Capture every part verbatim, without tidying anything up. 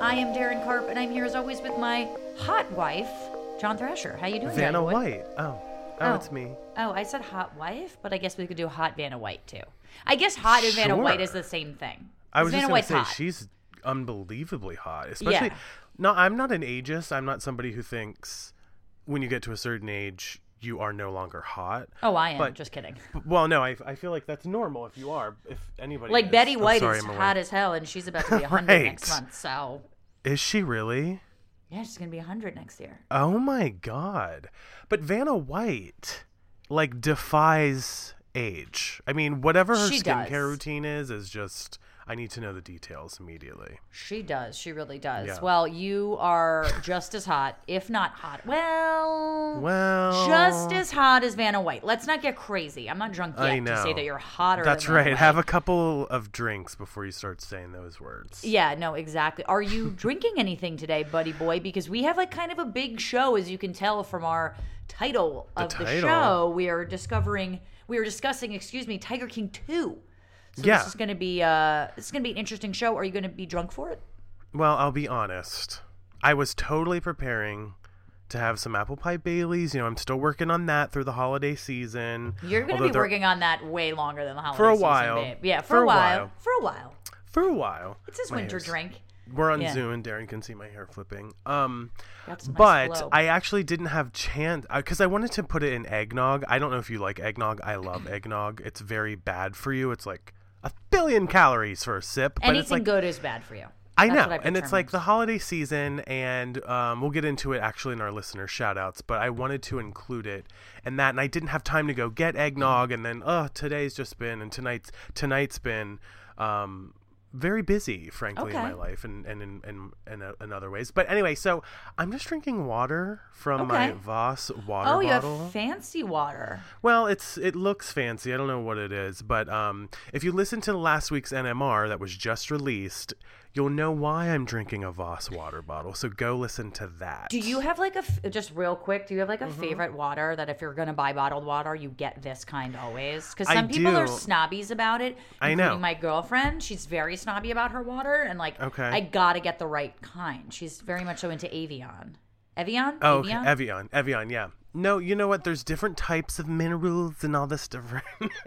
I am Darren Karp, and I'm here as always with my hot wife, John Thrasher. How you doing, Vanna Johnny Boy? White. Oh. oh, Oh. it's me. Oh, I said hot wife, but I guess we could do hot Vanna White too. I guess hot and Vanna Sure. White is the same thing. I was Vanna just going White's to say hot. she's unbelievably hot, especially. Yeah. No, I'm not an ageist. I'm not somebody who thinks when you get to a certain age you are no longer hot. Oh, I am. But- Just kidding. Well, no, I, I feel like that's normal if you are. If anybody Like is. Betty Oh, White sorry, is I'm away. hot as hell, and she's about to be one hundred Right. next month. So Is she really? yeah, she's gonna be one hundred next year. Oh my god. But Vanna White like defies age. I mean, whatever her She skincare does. routine is is just I need to know the details immediately. She does. She really does. Yeah. Well, you are just as hot, if not hot. Well, Well, just as hot as Vanna White. Let's not get crazy. I'm not drunk yet I to say know. that you're hotter. That's than Vanna right. White. Have a couple of drinks before you start saying those words. Yeah, no, exactly. Are you drinking anything today, buddy boy? Because we have like kind of a big show, as you can tell from our title The of the title. show. We are discovering, we are discussing, excuse me, Tiger King two. So Yeah. this is going to be, uh, this is going to be an interesting show. Are you going to be drunk for it? Well, I'll be honest. I was totally preparing to have some apple pie Baileys. You know, I'm still working on that through the holiday season. You're going to Although be they're- working on that way longer than the holiday For a season, while. babe. Yeah, for, For a a while. while. For a while. for a while. It's his My winter hair's- drink. We're on Yeah. Zoom and Darren can see my hair flipping. Um, That's a nice but flow. I actually didn't have chance because I wanted to put it in eggnog. I don't know if you like eggnog. I love eggnog. It's very bad for you. It's like a billion calories for a sip. But Anything it's like, good is bad for you. I That's know, what I've and it's like determined. the holiday season, and um, we'll get into it actually in our listener shout-outs, but I wanted to include it and that, and I didn't have time to go get eggnog, and then, oh, today's just been, and tonight's tonight's been um, very busy, frankly, in Okay. my life, and, and in, in, in, uh, in other ways. But anyway, so I'm just drinking water from my Okay. Voss water Oh, you bottle. have fancy water. Well, it's it looks fancy. I don't know what it is, but um, if you listen to last week's N M R that was just released, you'll know why I'm drinking a Voss water bottle. So go listen to that. Do you have like a, f- just real quick, do you have like a Mm-hmm. favorite water that if you're going to buy bottled water, you get this kind always? Because I some people are do. snobbies about it. I including know. my girlfriend. She's very snobby about her water. And like, Okay. I got to get the right kind. She's very much so into Evian. Evian? Oh, okay. Evian? Evian. Evian, yeah. No, you know what? There's different types of minerals and all this different.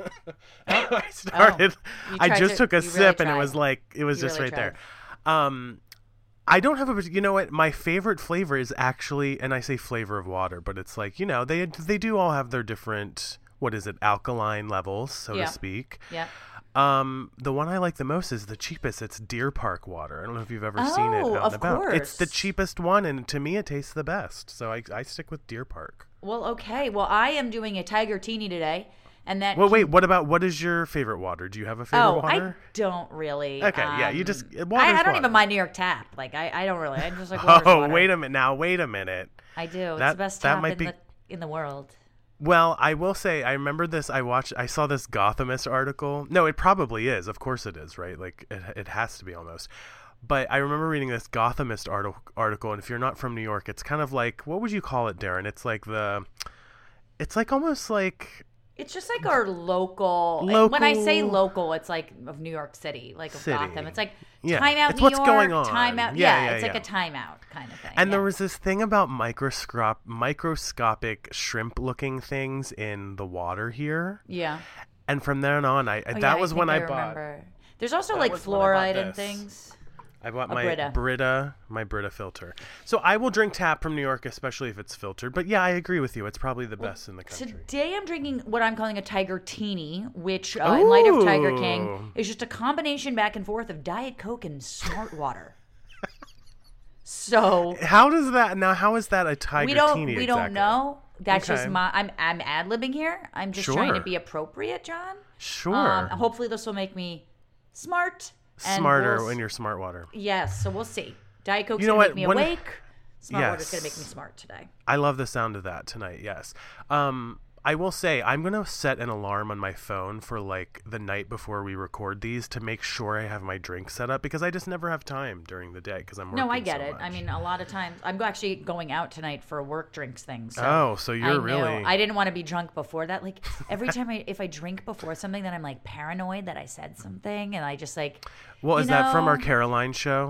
I started. You I tried just to- took a you really sip, and it tried. was like it was You just really right there. Um, I don't have a. You know what? My favorite flavor is actually, and I say flavor of water, but it's like you know they they do all have their different. What is it? Alkaline levels, so Yeah. to speak. Yeah. Um, the one I like the most is the cheapest. It's Deer Park water. I don't know if you've ever seen it Oh, out of and about. It's the course. cheapest one, and to me, it tastes the best. So I, I stick with Deer Park. Well, okay. Well, I am doing a Tiger Teeny today. And that Well, wait. What about what is your favorite water? Do you have a favorite Oh, water? I don't really. Okay, yeah, you um, just- I, water's I don't water. even mind New York Tap. Like I, I don't really. I just like water's Oh, water. wait a minute. Now, wait a minute. I do. It's That- the best that tap might in be- the in the world. Well, I will say I remember this. I watched. I saw this Gothamist article. No, it probably is. Of course, it is. Right? Like it. It has to be almost. But I remember reading this Gothamist arti- article, and if you're not from New York, it's kind of like what would you call it, Darren? It's like the. It's like almost like It's just like our local. and When I say Local- local, it's like of New York City, like of City. Gotham. It's like Yeah, timeout. it's New what's York, going on. Timeout. Yeah, Yeah, yeah, it's yeah. like a timeout kind of thing. And yeah. there was this thing about microscop microscopic shrimp looking things in the water here. Yeah. And from then on, I Oh, that yeah, was think when I, I bought remember. There's also that like was when I bought fluoride and this. things. I bought A my Brita. Brita, my Brita filter. So I will drink tap from New York, especially if it's filtered. But yeah, I agree with you. It's probably the best in the country. Today I'm drinking what I'm calling a Tiger Teeny, which, uh, in light of Tiger Ooh. King, is just a combination back and forth of Diet Coke and Smart Water. So How does that now? How is that a tiger we don't teeny we exactly? don't know. That's just Okay. my I'm I'm ad libbing here. I'm just trying to Sure. be appropriate, John. Sure. Um, hopefully this will make me smart. and Smarter we'll- when you're smart water. Yes, so we'll see. Diet Coke's You know gonna what? make me When- awake. Smart water's Yes. gonna make me smart today. I love the sound of that tonight. Yes. Um, I will say I'm gonna set an alarm on my phone for like the night before we record these to make sure I have my drink set up because I just never have time during the day because I'm working No, I get so it. much. I mean, a lot of times I'm actually going out tonight for a work drinks thing. So Oh, so you're I knew- really- I didn't want to be drunk before that. Like every time I, if I drink before something, then I'm like paranoid that I said something, and I just like. Well, you is that from our know- Caroline show?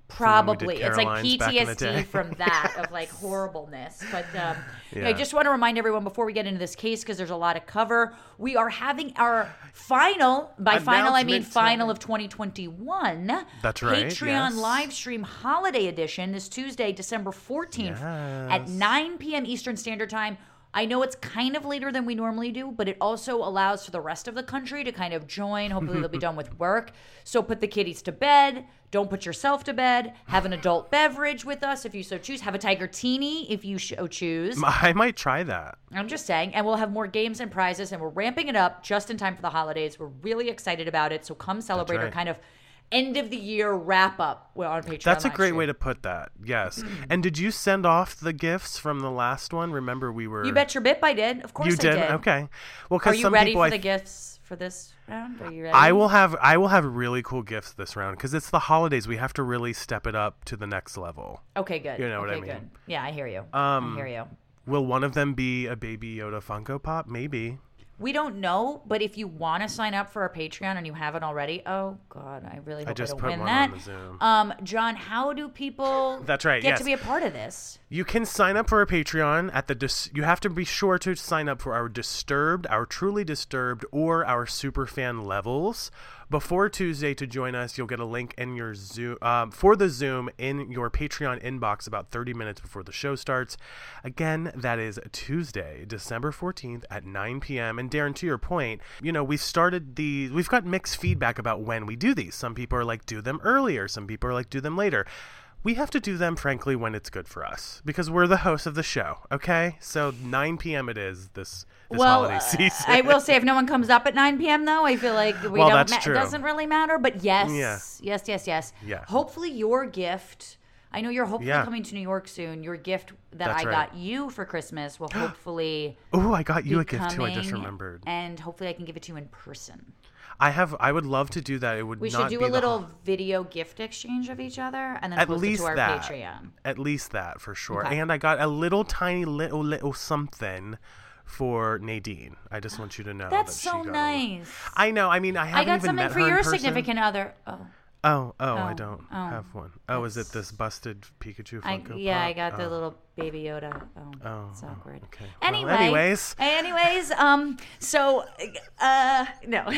Probably. It's like Caroline's back in the P T S D day. from that of like horribleness. But um, you know, I Yeah. just want to remind everyone before we get into this case, because there's a lot to cover, we are having our final, by final I mean Announcement final time. of twenty twenty-one. That's right, Patreon yes. live stream holiday edition this Tuesday, December fourteenth at Yes. nine p.m. Eastern Standard Time. I know it's kind of later than we normally do, but it also allows for the rest of the country to kind of join. Hopefully they'll be done with work. So put the kiddies to bed. Don't put yourself to bed. Have an adult beverage with us if you so choose. Have a Tiger Teeny if you so choose. I might try that. I'm just saying. And we'll have more games and prizes, and we're ramping it up just in time for the holidays. We're really excited about it. So come celebrate our right. kind of end of the year wrap up on Patreon. That's a live great stream. way to put that. Yes. And did you send off the gifts from the last one? Remember, we were. You bet your bit I did. Of course You I did. did. Okay. Well, Are because you some ready people for I the gifts for this round? Are you ready? I will have I will have really cool gifts this round because it's the holidays. We have to really step it up to the next level. Okay, good. You know what okay, I mean. Good. Yeah, I hear you. Um, I hear you. Will one of them be a Baby Yoda Funko Pop? Maybe. We don't know, but if you want to sign up for our Patreon and you haven't already, oh God, I really hope I, just don't put win one that. on the Zoom. Um, John, how do people? That's right, Get yes. to be a part of this. You can sign up for a Patreon at the. Dis- you have to be sure to sign up for our Disturbed, our Truly Disturbed, or our Superfan levels before Tuesday to join us. You'll get a link in your Zoom um, for the Zoom in your Patreon inbox about thirty minutes before the show starts. Again, that is Tuesday, December fourteenth at nine p.m. And Darren, to your point, you know, we started the. We've got mixed feedback about when we do these. Some people are like, do them earlier. Some people are like, do them later. We have to do them, frankly, when it's good for us because we're the hosts of the show. Okay, so nine p.m. it is this this well, holiday uh, season. I will say, if no one comes up at nine p.m. though, I feel like we Well, don't. that's Ma- true. It doesn't really matter. But yes, Yeah. yes, yes, yes. Yeah. Hopefully, your gift. I know you're hopefully Yeah. coming to New York soon. Your gift that That's I right. got you for Christmas will hopefully. Oh, I got you be a gift too. I just coming, remembered. and hopefully I can give it to you in person. I have. I would love to do that. It would We not should do be a the little ho- video gift exchange of each other, and then At post least it to our that. Patreon. At least that for sure. Okay. And I got a little tiny little little something for Nadine. I just want you to know That's that she so got a- nice. I know. I mean, I haven't I got even something met for her in your person. significant other. Oh, Oh, oh, I Oh, don't oh, have one. Oh, is it that's- this busted Pikachu I, Funko yeah, Pop? I got the Oh. little Baby Yoda. Oh, Oh, it's oh, awkward. okay. Well, Anyway, anyways. anyways, um, so, uh, no.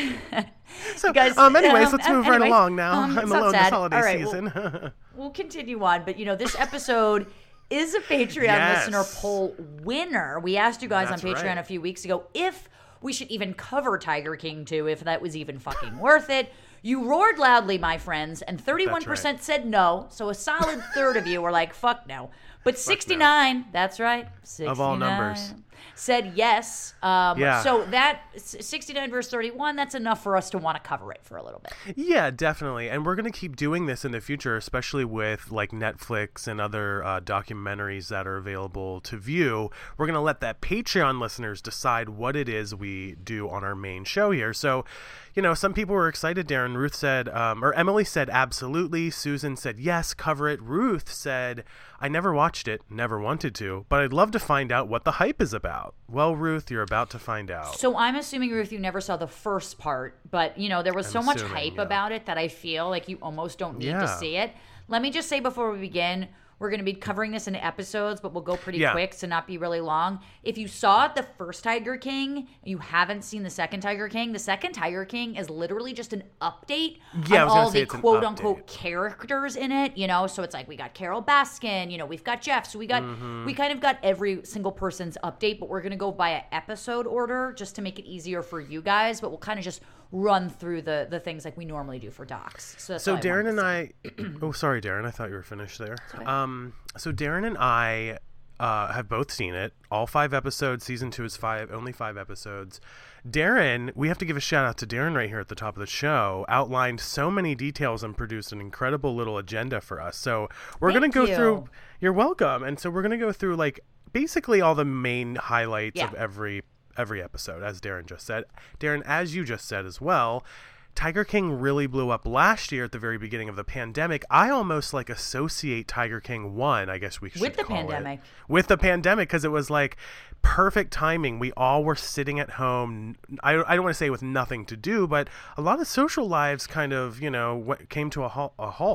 So, Guys, um, anyways, um, let's move uh, right anyway, along now. um, I'm it's not alone this sad. holiday All right, we'll- season. We'll continue on, but you know, this episode is a Patreon Yes. listener poll winner. We asked you guys That's on Patreon right. a few weeks ago if we should even cover Tiger King two, if that was even fucking worth it. You roared loudly, my friends, and thirty-one percent said no. So a solid third of you were like, fuck no. But sixty-nine, that's right, sixty-nine, Of all numbers. said yes. Um, Yeah. So that sixty-nine versus thirty-one, that's enough for us to want to cover it for a little bit. Yeah, definitely. And we're going to keep doing this in the future, especially with like Netflix and other uh, documentaries that are available to view. We're going to let that Patreon listeners decide what it is we do on our main show here. So, you know, some people were excited, Darren. Ruth said, um, or Emily said, absolutely. Susan said, yes, cover it. Ruth said, I never watched it, never wanted to, but I'd love to find out what the hype is about. Well, Ruth, you're about to find out. So I'm assuming, Ruth, you never saw the first part, but you know there was I'm so much assuming, hype yeah. about it that I feel like you almost don't need to Yeah. see it. Let me just say before we begin, we're going to be covering this in episodes, but we'll go pretty Yeah. quick to not be really long. If you saw the first Tiger King, you haven't seen the second Tiger King. The second Tiger King is literally just an update Yeah, I on was gonna all say the it's an quote unquote update. characters in it. You know, so it's like we got Carol Baskin. You know, we've got Jeff. So we got Mm-hmm. we kind of got every single person's update, but we're going to go by episode order just to make it easier for you guys. But we'll kind of just run through the the things like we normally do for docs. So, that's So all I Darren wanted and to I, oh sorry, Darren, I thought you were finished there. Um, so Darren and I uh, have both seen it, all five episodes. Season two is five, only five episodes. Darren, we have to give a shout out to Darren right here at the top of the show. Outlined so many details and produced an incredible little agenda for us. So we're gonna Thank go you. through. You're welcome. And so we're gonna go through like basically all the main highlights Yeah. of every every episode, as Darren just said. Darren, as you just said as well. Tiger King really blew up last year at the very beginning of the pandemic. I almost like associate Tiger King one, I guess we should With the call it, pandemic. with the pandemic, because it was like perfect timing. We all were sitting at home. I, I don't want to say with nothing to do, but a lot of social lives kind of, you know, went, came to a halt. A halt.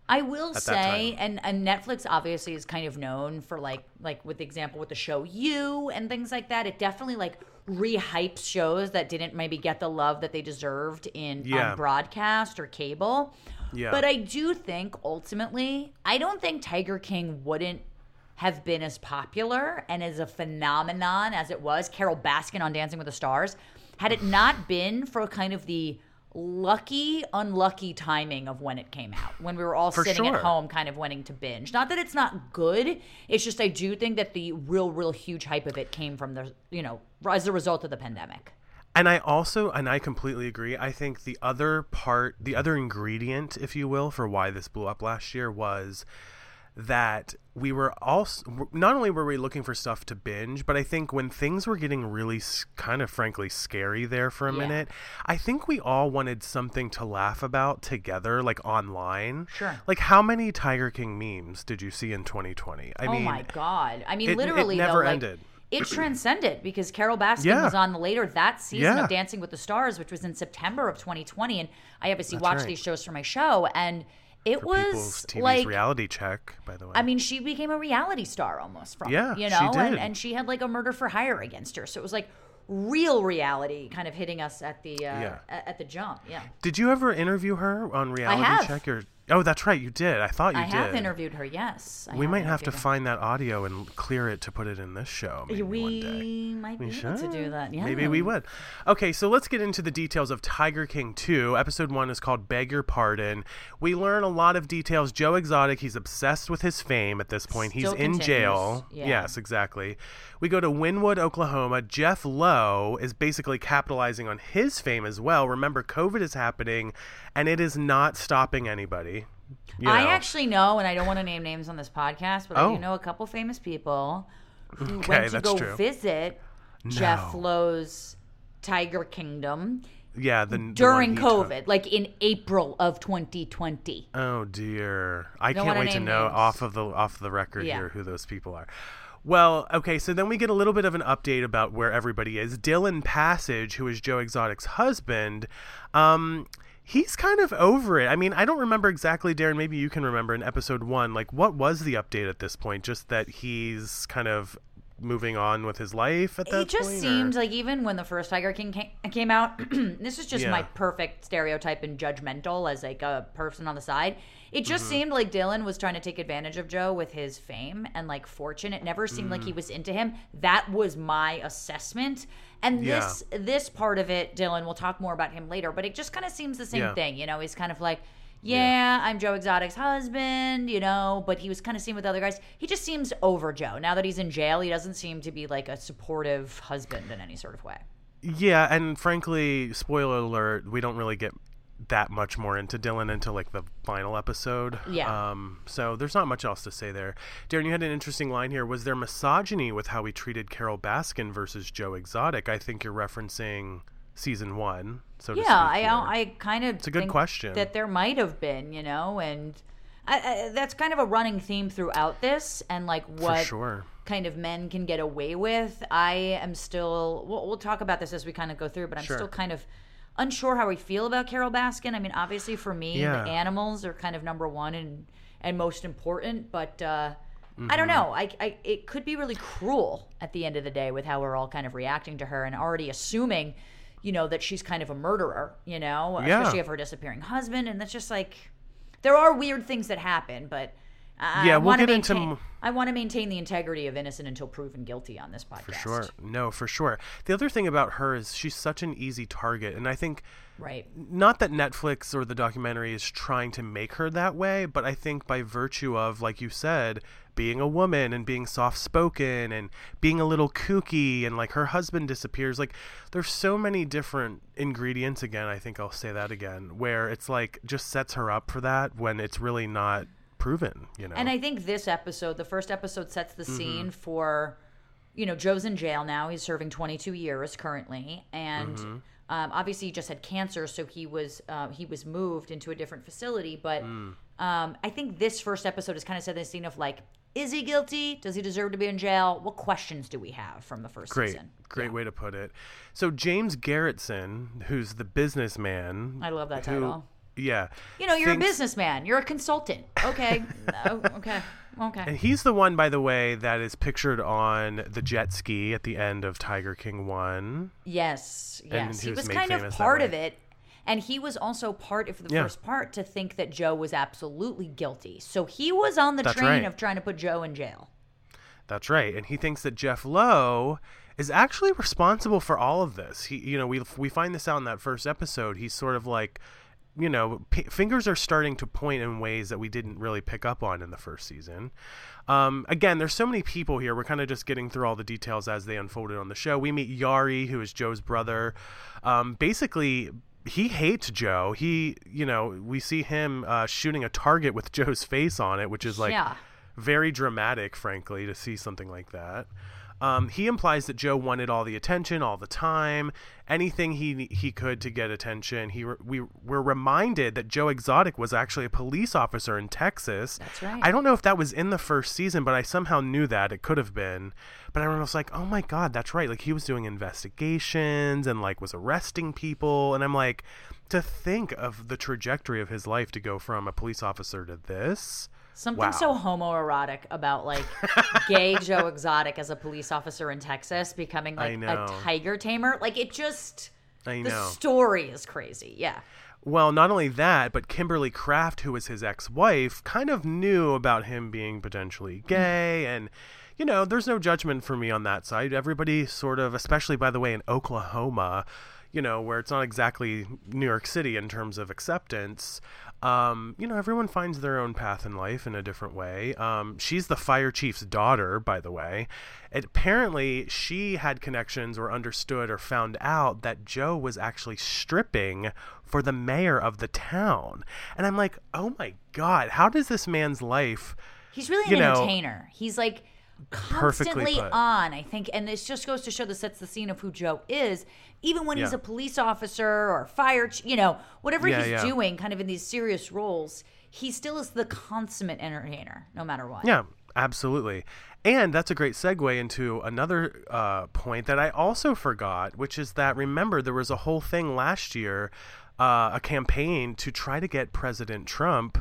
I will at that say, time. and, and Netflix obviously is kind of known for like like with the example with the show You and things like that. It definitely like re-hypes shows that didn't maybe get the love that they deserved in Yeah. on broadcast or cable. Yeah. But I do think ultimately, I don't think Tiger King wouldn't have been as popular and as a phenomenon as it was. Carol Baskin on Dancing with the Stars, had it not been for kind of the lucky, unlucky timing of when it came out, when we were all For sitting sure. at home kind of wanting to binge. Not that it's not good. It's just I do think that the real, real huge hype of it came from the, you know, as a result of the pandemic. And I also, and I completely agree, I think the other part, the other ingredient, if you will, for why this blew up last year was that we were also, not only were we looking for stuff to binge, but I think when things were getting really s- kind of frankly scary there for a Yeah. minute, I think we all wanted something to laugh about together, like online. Sure. Like how many Tiger King memes did you see in twenty twenty? I Oh mean, my God. I mean, it- it literally, never though, like, ended. it transcended because Carol Baskin Yeah. was on the later that season Yeah. of Dancing with the Stars, which was in September of twenty twenty. And I obviously That's watched right. these shows for my show. And it for was People's T V's like, reality check, by the way. I mean, she became a reality star almost from Yeah, it, you she know, and, did. and she had like a murder for hire against her. So it was like real reality kind of hitting us at the uh, Yeah. at, at the jump. Yeah. Did you ever interview her on Reality have. Check? Or oh, that's right, you did. I thought you I did. have interviewed her, yes. I We might have to interviewed her. find that audio and clear it to put it in this show. Maybe we one day. might We be able to should. do that. Yeah. Maybe we would. Okay, so let's get into the details of Tiger King two. Episode one is called Beg Your Pardon. We learn a lot of details. Joe Exotic, he's obsessed with his fame at this point. Still he's in continues. jail. Yeah. Yes, exactly. We go to Wynwood, Oklahoma. Jeff Lowe is basically capitalizing on his fame as well. Remember, COVID is happening, and it is not stopping anybody. You I know. actually know, and I don't want to name names on this podcast, but I Oh. do know a couple famous people who Okay, went to that's go true. visit Jeff No. Lowe's Tiger Kingdom Yeah, the the during one he took. COVID, like in April of twenty twenty. Oh dear, I Don't can't wanna wait to name know names. off of the off the record Yeah. here who those people are. Well, okay, so then we get a little bit of an update about where everybody is. Dylan Passage, who is Joe Exotic's husband, um, he's kind of over it. I mean, I don't remember exactly, Darren. Maybe you can remember in episode one. Like, what was the update at this point? Just that he's kind of moving on with his life at that It just point, or- seemed like even when the first Tiger King came, came out, this is just Yeah. my perfect stereotype and judgmental as like a person on the side. It just seemed like Dylan was trying to take advantage of Joe with his fame and like fortune. It never seemed like he was into him. That was my assessment. And Yeah. this this part of it, Dylan, we'll talk more about him later, but it just kind of seems the same Yeah. thing. You know, he's kind of like, yeah, I'm Joe Exotic's husband, you know, but he was kind of seen with other guys. He just seems over Joe. Now that he's in jail, he doesn't seem to be like a supportive husband in any sort of way. Yeah, and frankly, spoiler alert, we don't really get that much more into Dylan until like the final episode. Yeah. Um, so there's not much else to say there. Darren, you had an interesting line here. Was there misogyny with how we treated Carol Baskin versus Joe Exotic? I think you're referencing season one. So to Yeah, speak I here. I kind of It's a good think question. that there might have been, you know, and I, I, that's kind of a running theme throughout this, and like what For sure. kind of men can get away with. I am still. We'll, we'll talk about this as we kind of go through, but I'm Sure. still kind of unsure how we feel about Carol Baskin. I mean, obviously for me, Yeah. the animals are kind of number one and and most important, but. uh I don't Mm-hmm. know. I, I it could be really cruel at the end of the day with how we're all kind of reacting to her and already assuming, you know, that she's kind of a murderer, you know, Yeah. especially of her disappearing husband. And that's just like, there are weird things that happen, but I, Yeah, I we'll want to get into maintain. m- I want to maintain the integrity of innocent until proven guilty on this podcast. For sure. No, for sure. The other thing about her is she's such an easy target. And I think Right. not that Netflix or the documentary is trying to make her that way, but I think by virtue of, like you said, being a woman and being soft-spoken and being a little kooky and like her husband disappears, like there's so many different ingredients, again, I think I'll say that again, where it's like just sets her up for that when it's really not proven, you know. And I think this episode, the first episode, sets the Mm-hmm. scene for, you know, Joe's in jail now. He's serving twenty-two years currently, and Mm-hmm. um, obviously he just had cancer, so he was uh, he was moved into a different facility. But Mm. um, I think this first episode has kind of set the scene of like, is he guilty? Does he deserve to be in jail? What questions do we have from the first Great, season? great Yeah. way to put it. So James Garretson, who's the businessman, I love that who- title. Yeah. You know, you're thinks, a businessman. You're a consultant. Okay. oh, okay. Okay. And he's the one, by the way, that is pictured on the jet ski at the end of Tiger King one. Yes. Yes. And he he was was kind made of famous part that of way. it. And he was also part of the Yeah. first part to think that Joe was absolutely guilty. So he was on the That's train right. of trying to put Joe in jail. That's right. And he thinks that Jeff Lowe is actually responsible for all of this. He, you know, we we find this out in that first episode. He's sort of like, you know, p- fingers are starting to point in ways that we didn't really pick up on in the first season. Um, again, there's so many people here. We're kind of just getting through all the details as they unfolded on the show. We meet Yari, who is Joe's brother. Um, basically, he hates Joe. He, you know, we see him uh, shooting a target with Joe's face on it, which is like Yeah. very dramatic, frankly, to see something like that. Um, he implies that Joe wanted all the attention all the time, anything he he could to get attention. He re- we were reminded that Joe Exotic was actually a police officer in Texas. That's right. I don't know if that was in the first season, but I somehow knew that. It could have been. But I was like, oh my God, that's right. Like, he was doing investigations and like was arresting people. And I'm like, to think of the trajectory of his life to go from a police officer to this. Something Wow. so homoerotic about like gay Joe Exotic as a police officer in Texas becoming I like know. a tiger tamer. Like it just I the know. story is crazy. Yeah. Well, not only that, but Kimberly Kraft, who was his ex-wife, kind of knew about him being potentially gay. And, you know, there's no judgment for me on that side. Everybody sort of, especially, by the way, in Oklahoma, you know, where it's not exactly New York City in terms of acceptance, um, you know, everyone finds their own path in life in a different way. Um, she's the fire chief's daughter, by the way. And apparently, she had connections or understood or found out that Joe was actually stripping for the mayor of the town. And I'm like, oh my God, how does this man's life... He's really You an know, entertainer. He's like perfectly constantly put. on, I think. And this just goes to show that sets the scene of who Joe is. Even when he's Yeah. a police officer or fire, ch- you know, whatever Yeah, he's yeah. doing kind of in these serious roles, he still is the consummate entertainer, no matter what. Yeah, absolutely. And that's a great segue into another uh, point that I also forgot, which is that, remember, there was a whole thing last year, uh, a campaign to try to get President Trump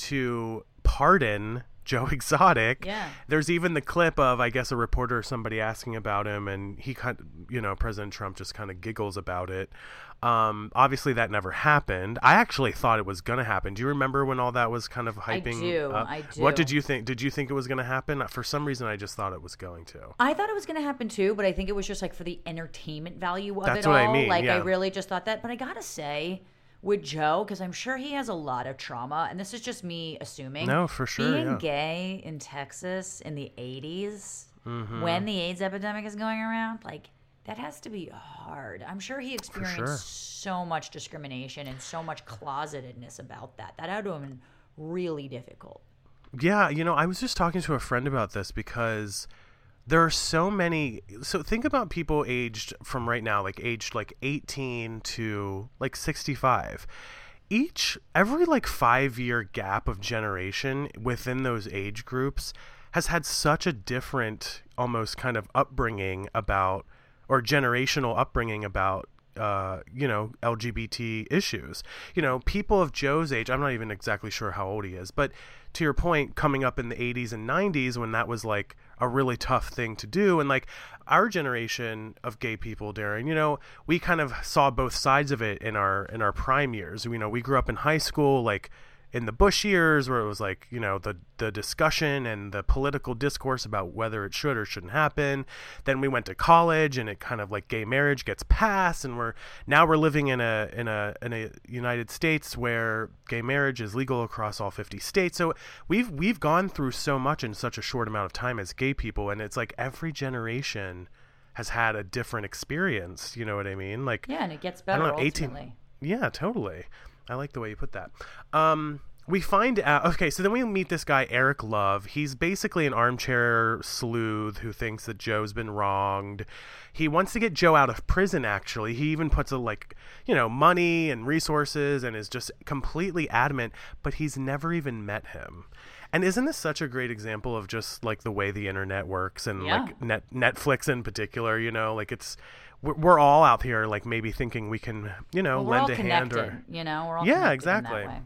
to pardon Joe Exotic. Yeah. There's even the clip of, I guess, a reporter or somebody asking about him, and he kind of, you know, President Trump just kind of giggles about it. Um, obviously, that never happened. I actually thought it was going to happen. Do you remember when all that was kind of hyping? do, up? I What do. did you think? Did you think it was going to happen? For some reason, I just thought it was going to. I thought it was going to happen too, but I think it was just like for the entertainment value of That's it what all. I mean, Like I yeah. really just thought that. But I got to say, with Joe, because I'm sure he has a lot of trauma, and this is just me assuming. No, for sure, Being yeah. gay in Texas in the eighties, Mm-hmm. when the AIDS epidemic is going around, like that has to be hard. I'm sure he experienced sure. so much discrimination and so much closetedness about that. That had to have been really difficult. Yeah, you know, I was just talking to a friend about this because there are so many. So think about people aged from right now, like aged like eighteen to like sixty-five. Each, every like five year gap of generation within those age groups has had such a different, almost kind of upbringing about, or generational upbringing about, uh, you know, L G B T issues. You know, people of Joe's age, I'm not even exactly sure how old he is, but to your point, coming up in the eighties and nineties when that was like a really tough thing to do. And like our generation of gay people, Darren, you know, we kind of saw both sides of it in our, in our prime years. You know, we grew up in high school, like in the Bush years, where it was like, you know, the the discussion and the political discourse about whether it should or shouldn't happen. Then we went to college, and it kind of like gay marriage gets passed, and we're now we're living in a in a in a United States where gay marriage is legal across all fifty states. So we've we've gone through so much in such a short amount of time as gay people, and it's like every generation has had a different experience. You know what I mean? Like, Yeah, and it gets I better don't know, eighteen ultimately. Yeah, totally. I like the way you put that. Um, we find out, okay, so then we meet this guy, Eric Love. He's basically an armchair sleuth who thinks that Joe's been wronged. He wants to get Joe out of prison, actually. He even puts, a, like, you know, money and resources and is just completely adamant, but he's never even met him. And isn't this such a great example of just, like, the way the internet works and, Yeah. like, net, Netflix in particular, you know? Like, it's... we're, we're all out here like maybe thinking we can, you know, well, we're lend all a connected, hand or you know, we're all yeah, connected exactly. in that way.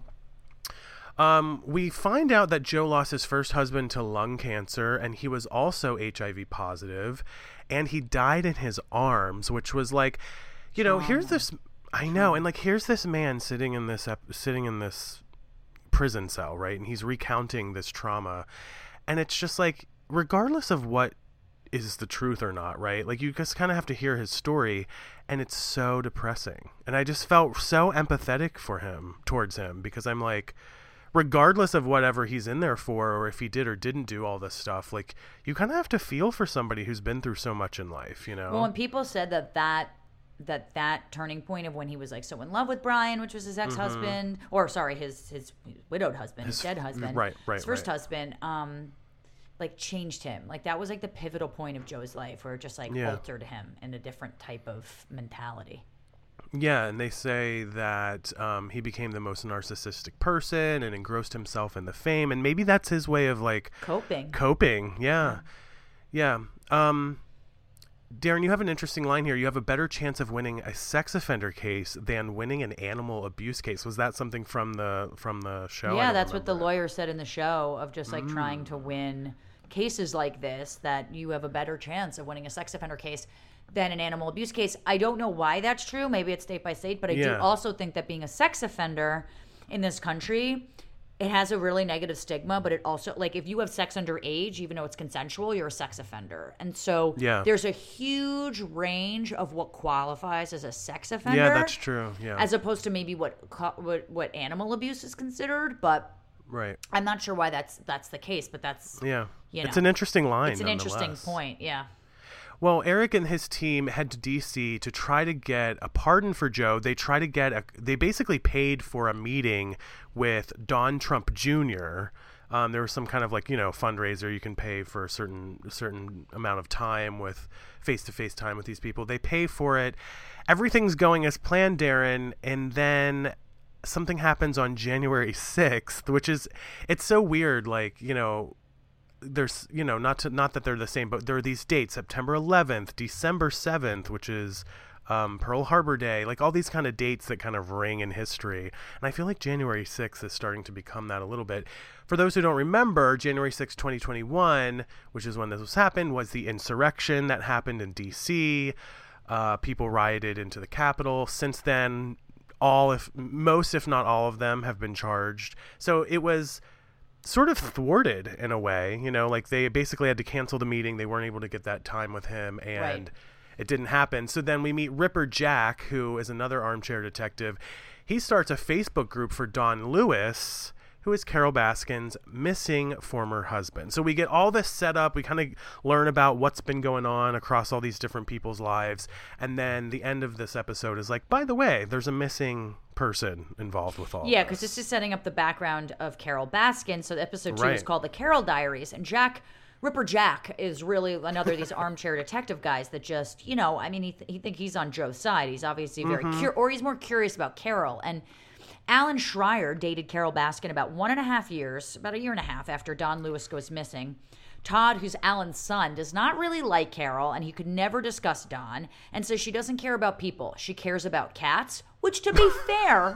Um, we find out that Joe lost his first husband to lung cancer, and he was also H I V positive, and he died in his arms, which was like, you know, oh. here's this. I know, and like here's this man sitting in this ep- sitting in this prison cell, right, and he's recounting this trauma, and it's just like, regardless of what is the truth or not, right? Like you just kind of have to hear his story, and it's so depressing, and I just felt so empathetic for him towards him because I'm like, regardless of whatever he's in there for, or if he did or didn't do all this stuff, like you kind of have to feel for somebody who's been through so much in life, you know? Well, when people said that that that that turning point of when he was like so in love with Brian, which was his ex-husband, mm-hmm. or sorry, his his widowed husband, his, his dead husband, right, right, his first right. husband, um, like changed him. Like that was like the pivotal point of Joe's life, where it just like yeah. altered him in a different type of mentality. Yeah, and they say that um, he became the most narcissistic person and engrossed himself in the fame, and maybe that's his way of like coping. Coping, yeah, yeah. yeah. Um, Darren, you have an interesting line here. You have a better chance of winning a sex offender case than winning an animal abuse case. Was that something from the from the show? Yeah, that's what the lawyer said in the show, of just like mm. trying to win cases like this, that you have a better chance of winning a sex offender case than an animal abuse case. I don't know why that's true. Maybe it's state by state, but I yeah. do also think that being a sex offender in this country, it has a really negative stigma, but it also, like, if you have sex underage, even though it's consensual, you're a sex offender. And so yeah. there's a huge range of what qualifies as a sex offender. Yeah, that's true. Yeah. As opposed to maybe what what, what animal abuse is considered, but right. I'm not sure why that's that's the case, but that's yeah. You know, it's an interesting line. It's an interesting point. Yeah. Well, Eric and his team head to D C to try to get a pardon for Joe. They try to get a. They basically paid for a meeting with Don Trump Junior Um, there was some kind of like, you know, fundraiser you can pay for a certain a certain amount of time with face-to-face time with these people. They pay for it. Everything's going as planned, Darren, and then something happens on January sixth, which is, it's so weird. Like, you know, there's, you know, not to, not that they're the same, but there are these dates: September eleventh, December seventh, which is um, Pearl Harbor Day, like all these kind of dates that kind of ring in history. And I feel like January sixth is starting to become that a little bit. For those who don't remember, January sixth, twenty twenty-one, which is when this was happened, was the insurrection that happened in D C. Uh, people rioted into the Capitol. Since then, all, if most, if not all of them have been charged. So it was sort of thwarted in a way, you know, like they basically had to cancel the meeting. They weren't able to get that time with him, and right. it didn't happen. So then we meet Ripper Jack, who is another armchair detective. He starts a Facebook group for Dawn Lewis, who is Carol Baskin's missing former husband. So we get all this set up. We kind of learn about what's been going on across all these different people's lives. And then the end of this episode is like, by the way, there's a missing person involved with all yeah, this. because this is setting up the background of Carol Baskin. So episode two right. is called The Carol Diaries. And Jack, Ripper Jack, is really another of these armchair detective guys that just, you know, I mean, he, th- he think he's on Joe's side. He's obviously very mm-hmm. curious, or he's more curious about Carol. And Alan Schreier dated Carol Baskin about one and a half years, about a year and a half after Don Lewis goes missing. Todd, who's Alan's son, does not really like Carol, and he could never discuss Don, and so she doesn't care about people. She cares about cats, which, to be fair,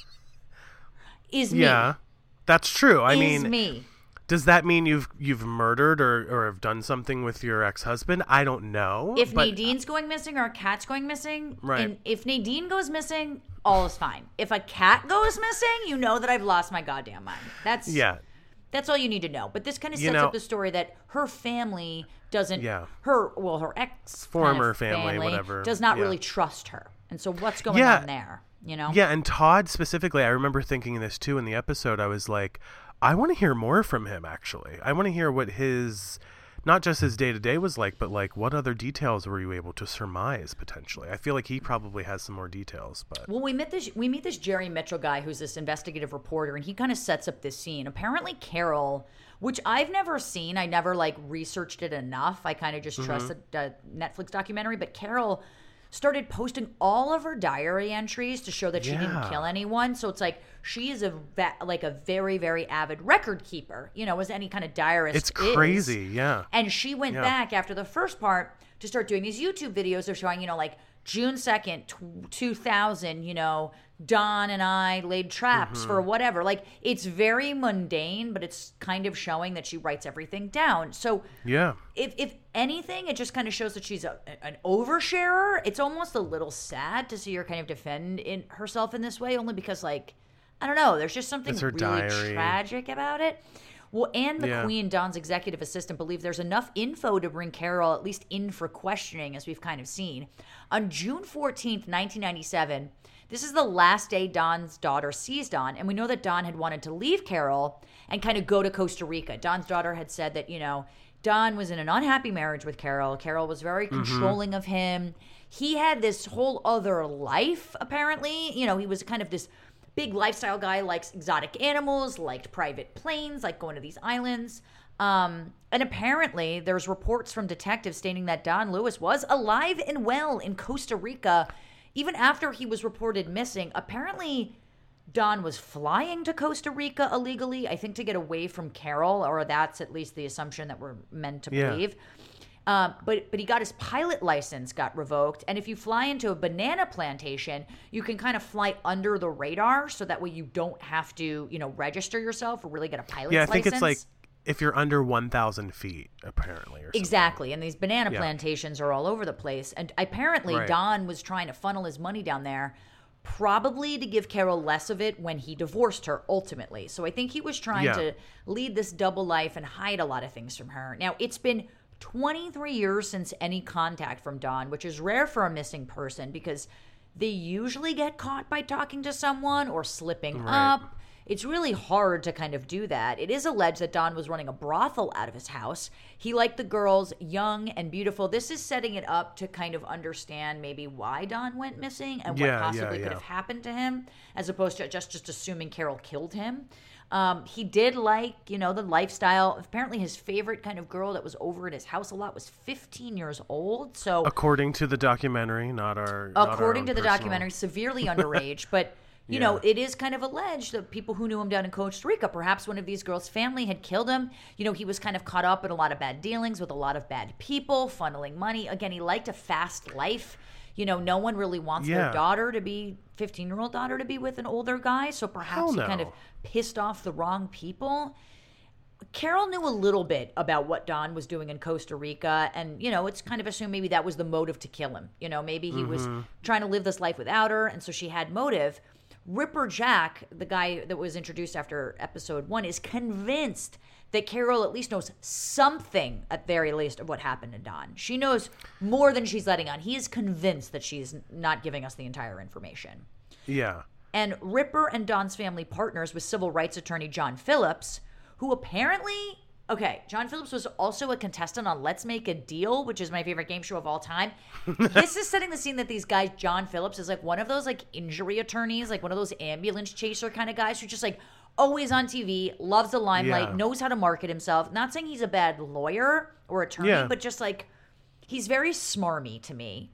is me. Yeah, that's true. I is mean, me. Does that mean you've you've murdered or, or have done something with your ex-husband? I don't know. If but, Nadine's going missing or a cat's going missing, right. and if Nadine goes missing, all is fine. If a cat goes missing, you know that I've lost my goddamn mind. That's yeah. That's all you need to know. But this kind of sets you know, up the story that her family doesn't, yeah. her, well, her ex former kind of family, family, whatever, does not yeah. really trust her. And so what's going yeah. on there? You know? Yeah, and Todd specifically, I remember thinking this too in the episode. I was like, I want to hear more from him, actually. I want to hear what his, not just his day-to-day was like, but like what other details were you able to surmise potentially? I feel like he probably has some more details. But Well, we meet this we meet this Jerry Mitchell guy who's this investigative reporter, and he kind of sets up this scene. Apparently Carol, which I've never seen, I never like researched it enough. I kind of just mm-hmm. trusted a Netflix documentary, but Carol started posting all of her diary entries to show that she Yeah. didn't kill anyone. So it's like she is a va- like a very, very avid record keeper, you know, as any kind of diarist It's is. crazy, yeah. And she went Yeah. back after the first part to start doing these YouTube videos of showing, you know, like June second, two thousand, you know, Don and I laid traps Mm-hmm. for whatever. Like, it's very mundane, but it's kind of showing that she writes everything down. So, Yeah. if if anything, it just kind of shows that she's a, an oversharer. It's almost a little sad to see her kind of defend in herself in this way, only because, like, I don't know, there's just something It's her really diary. tragic about it. Well, Anne Yeah. McQueen, Don's executive assistant, believes there's enough info to bring Carol at least in for questioning, as we've kind of seen. On June fourteenth, nineteen ninety-seven, this is the last day Don's daughter sees Don, and we know that Don had wanted to leave Carol and kind of go to Costa Rica. Don's daughter had said that, you know, Don was in an unhappy marriage with Carol. Carol was very controlling of him. He had this whole other life, apparently. You know, he was kind of this big lifestyle guy, likes exotic animals, liked private planes, like going to these islands. Um, and apparently, there's reports from detectives stating that Don Lewis was alive and well in Costa Rica, even after he was reported missing. Apparently, Don was flying to Costa Rica illegally, I think to get away from Carol, or that's at least the assumption that we're meant to Yeah. believe. Um, but but he got his pilot license got revoked, and if you fly into a banana plantation, you can kind of fly under the radar, so that way you don't have to, you know, register yourself or really get a pilot's Yeah, I think license. it's like if you're under one thousand feet, apparently. Or something. Exactly, and these banana Yeah. plantations are all over the place. And apparently, Right. Don was trying to funnel his money down there, probably to give Carol less of it when he divorced her ultimately. So I think he was trying Yeah. to lead this double life and hide a lot of things from her. Now, it's been twenty-three years since any contact from Don, which is rare for a missing person because they usually get caught by talking to someone or slipping Right. up. It's really hard to kind of do that. It is alleged that Don was running a brothel out of his house. He liked the girls young and beautiful. This is setting it up to kind of understand maybe why Don went missing and what Yeah, yeah, possibly could yeah. have happened to him, as opposed to just, just assuming Carol killed him. Um, he did like, you know, the lifestyle. Apparently his favorite kind of girl that was over at his house a lot was fifteen years old. So According to the documentary, not our. not our according own to the personal- documentary, severely underage. But, you Yeah. know, it is kind of alleged that people who knew him down in Costa Rica, perhaps one of these girls' family had killed him. You know, he was kind of caught up in a lot of bad dealings with a lot of bad people, funneling money. Again, he liked a fast life. You know, no one really wants Yeah. their daughter to be, fifteen-year-old daughter to be with an older guy. So perhaps Hell he no. kind of pissed off the wrong people. Carol knew a little bit about what Don was doing in Costa Rica, and you know, it's kind of assumed maybe that was the motive to kill him. You know, maybe he was trying to live this life without her, and so she had motive. Ripper Jack, the guy that was introduced after episode one, is convinced that Carol at least knows something, at very least, of what happened to Don. She knows more than she's letting on. He is convinced that she's not giving us the entire information. Yeah. And Ripper and Don's family partners with civil rights attorney John Phillips, who apparently, okay, John Phillips was also a contestant on Let's Make a Deal, which is my favorite game show of all time. This is setting the scene that these guys, John Phillips is like one of those like injury attorneys, like one of those ambulance chaser kind of guys who just like always on T V, loves the limelight, Yeah. knows how to market himself. Not saying he's a bad lawyer or attorney, Yeah. but just like he's very smarmy to me.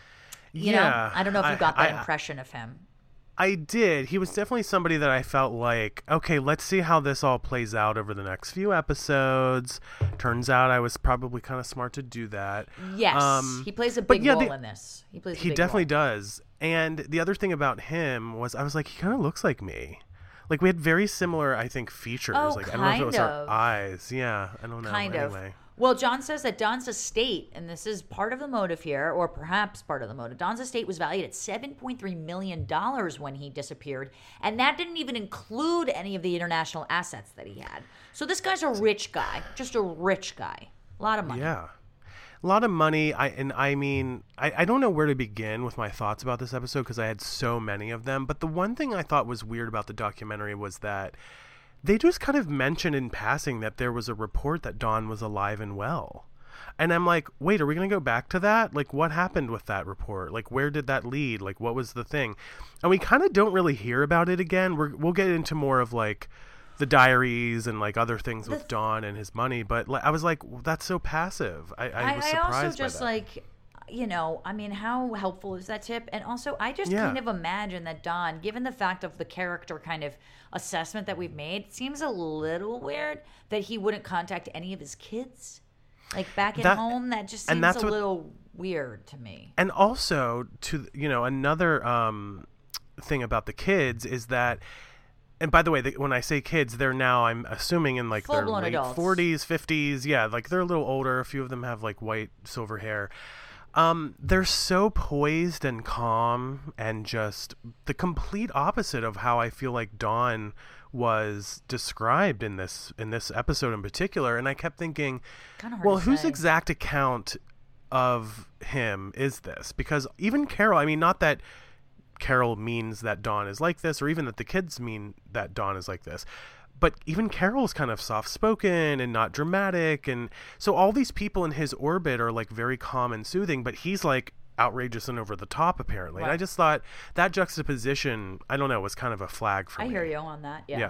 You yeah. know, I don't know if you I- got that I- impression of him. I did. He was definitely somebody that I felt like, okay, let's see how this all plays out over the next few episodes. Turns out I was probably kind of smart to do that. Yes, Um, he plays a but big yeah, role the- in this. He plays. A He big definitely role. does. And the other thing about him was I was like, he kind of looks like me. Like we had very similar, I think, features. Oh, like I don't know if it was kind our of. eyes. Yeah, I don't know. Kind anyway. of. Well, John says that Don's estate, and this is part of the motive here, or perhaps part of the motive. Don's estate was valued at seven point three million dollars when he disappeared, and that didn't even include any of the international assets that he had. So this guy's a rich guy, just a rich guy, a lot of money. Yeah. A lot of money. I and I mean, I, I don't know where to begin with my thoughts about this episode because I had so many of them. But the one thing I thought was weird about the documentary was that they just kind of mentioned in passing that there was a report that Don was alive and well. And I'm like, wait, are we going to go back to that? Like, what happened with that report? Like, where did that lead? Like, what was the thing? And we kind of don't really hear about it again. We're, we'll get into more of, like, the diaries and, like, other things with Don and his money. But like, I was like, well, that's so passive. I, I was I, I surprised also by just that. like, you know, I mean, how helpful is that tip? And also, I just Yeah. kind of imagine that Don, given the fact of the character kind of assessment that we've made, it seems a little weird that he wouldn't contact any of his kids. Like back at That- home, that just and seems that's a what- little weird to me. And also, to you know, another um, thing about the kids is that, and by the way, the, when I say kids, they're now, I'm assuming, in like their Full-blown late adults. forties, fifties. Yeah, like they're a little older. A few of them have like white, silver hair. Um, they're so poised and calm, and just the complete opposite of how I feel like Dawn was described in this in this episode in particular. And I kept thinking, Kind of hard well, to whose say. exact account of him is this? Because even Carol, I mean, not that Carol means that Dawn is like this, or even that the kids mean that Dawn is like this, but even Carol's kind of soft-spoken and not dramatic, and so all these people in his orbit are like very calm and soothing, but he's like outrageous and over the top apparently. And I Right. just thought that juxtaposition, I don't know, was kind of a flag for I me. hear you on that. Yeah. Yeah.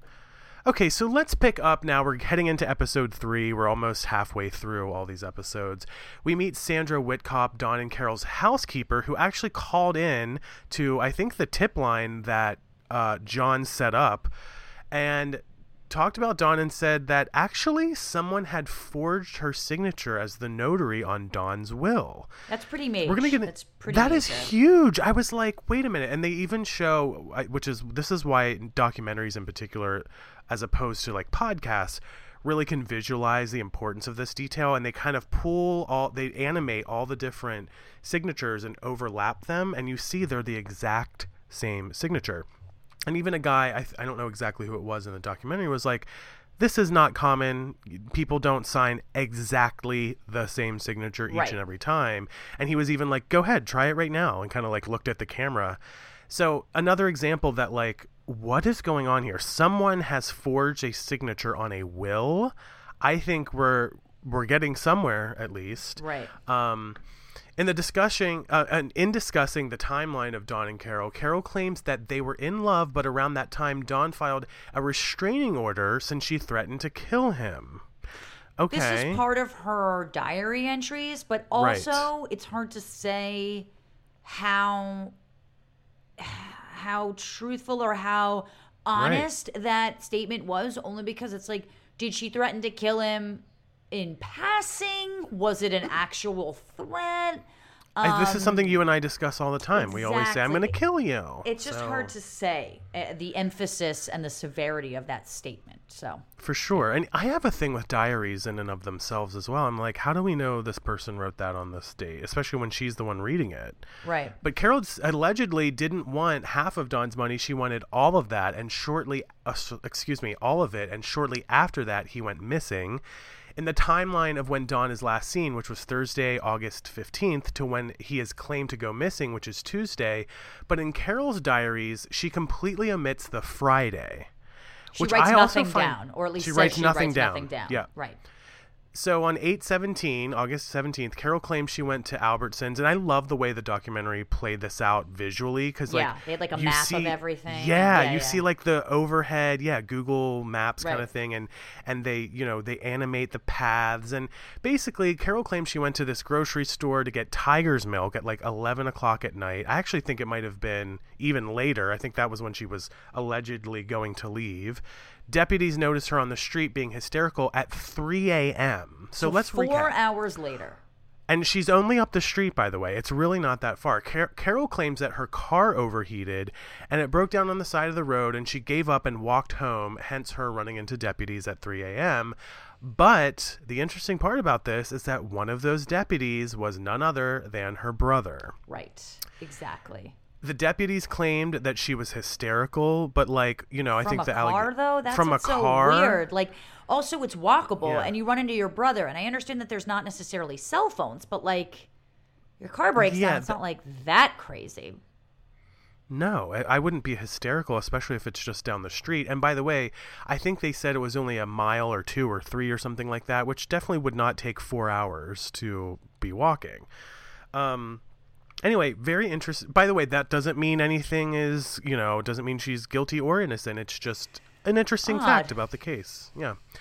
Okay, so let's pick up now. We're heading into episode three. We're almost halfway through all these episodes. We meet Sandra Whitcop, Dawn and Carol's housekeeper, who actually called in to, I think, the tip line that uh, John set up, and talked about Dawn and said that actually someone had forged her signature as the notary on Dawn's will. That's pretty major. We're gonna get That's pretty that is major. huge. I was like, wait a minute, and they even show, I- which is this is why documentaries in particular, as opposed to like podcasts, really can visualize the importance of this detail, and they kind of pull all, they animate all the different signatures and overlap them, and you see they're the exact same signature. And even a guy, I, I don't know exactly who it was in the documentary, was like, this is not common. People don't sign exactly the same signature each Right. and every time. And he was even like, go ahead, try it right now, and kind of like looked at the camera. So another example that like, what is going on here? Someone has forged a signature on a will. I think we're we're getting somewhere, at least. Right. Um, in the discussing, uh, and in discussing the timeline of Dawn and Carol, Carol claims that they were in love, but around that time, Dawn filed a restraining order since she threatened to kill him. Okay. This is part of her diary entries, but also it's hard to say how how truthful or how honest that statement was, only because it's like, did she threaten to kill him in passing? Was it an actual threat? I, this is something you and I discuss all the time. We always say, I'm going to Exactly. kill you. It's just So- hard to say uh, the emphasis and the severity of that statement. So For sure. And I have a thing with diaries in and of themselves as well. I'm like, how do we know this person wrote that on this date? Especially when she's the one reading it. right. But Carol s- allegedly didn't want half of Dawn's money. She wanted all of that. And shortly, uh, s- excuse me, all of it. And shortly after that, he went missing. In the timeline of when Dawn is last seen, which was Thursday, August fifteenth, to when he is claimed to go missing, which is Tuesday. But in Carol's diaries, she completely omits the Friday. She which writes I also nothing find- down, or at least she says writes she nothing writes down. nothing down. Yeah. Right. So on eight seventeen, August seventeenth, Carol claims she went to Albertsons, and I love the way the documentary played this out visually, because like Yeah, they had, like, a you map of see- everything. Yeah, Yeah, you yeah. see like the overhead, yeah, Google Maps kind Right. of thing, and and they you know they animate the paths, and basically Carol claims she went to this grocery store to get Tiger's milk at like eleven o'clock at night. I actually think it might have been even later. I think that was when she was allegedly going to leave. Deputies noticed her on the street being hysterical at three a.m. So, let's four recap. hours later. And she's only up the street, by the way. It's really not that far. Car- Carol claims that her car overheated and it broke down on the side of the road, and she gave up and walked home, hence her running into deputies at three a.m. But the interesting part about this is that one of those deputies was none other than her brother. Right. Exactly. The deputies claimed that she was hysterical, but like, you know, I From think a the car, alleg- though? That's from what's a car. so weird. Like, also, it's walkable, Yeah. and you run into your brother. And I understand that there's not necessarily cell phones, but like, your car breaks Yeah, down. It's th- not like that crazy. No, I I wouldn't be hysterical, especially if it's just down the street. And by the way, I think they said it was only a mile or two or three or something like that, which definitely would not take four hours to be walking. Um, anyway, very interesting. By the way, that doesn't mean anything is, you know, doesn't mean she's guilty or innocent. It's just an interesting Odd. fact about the case. Yeah.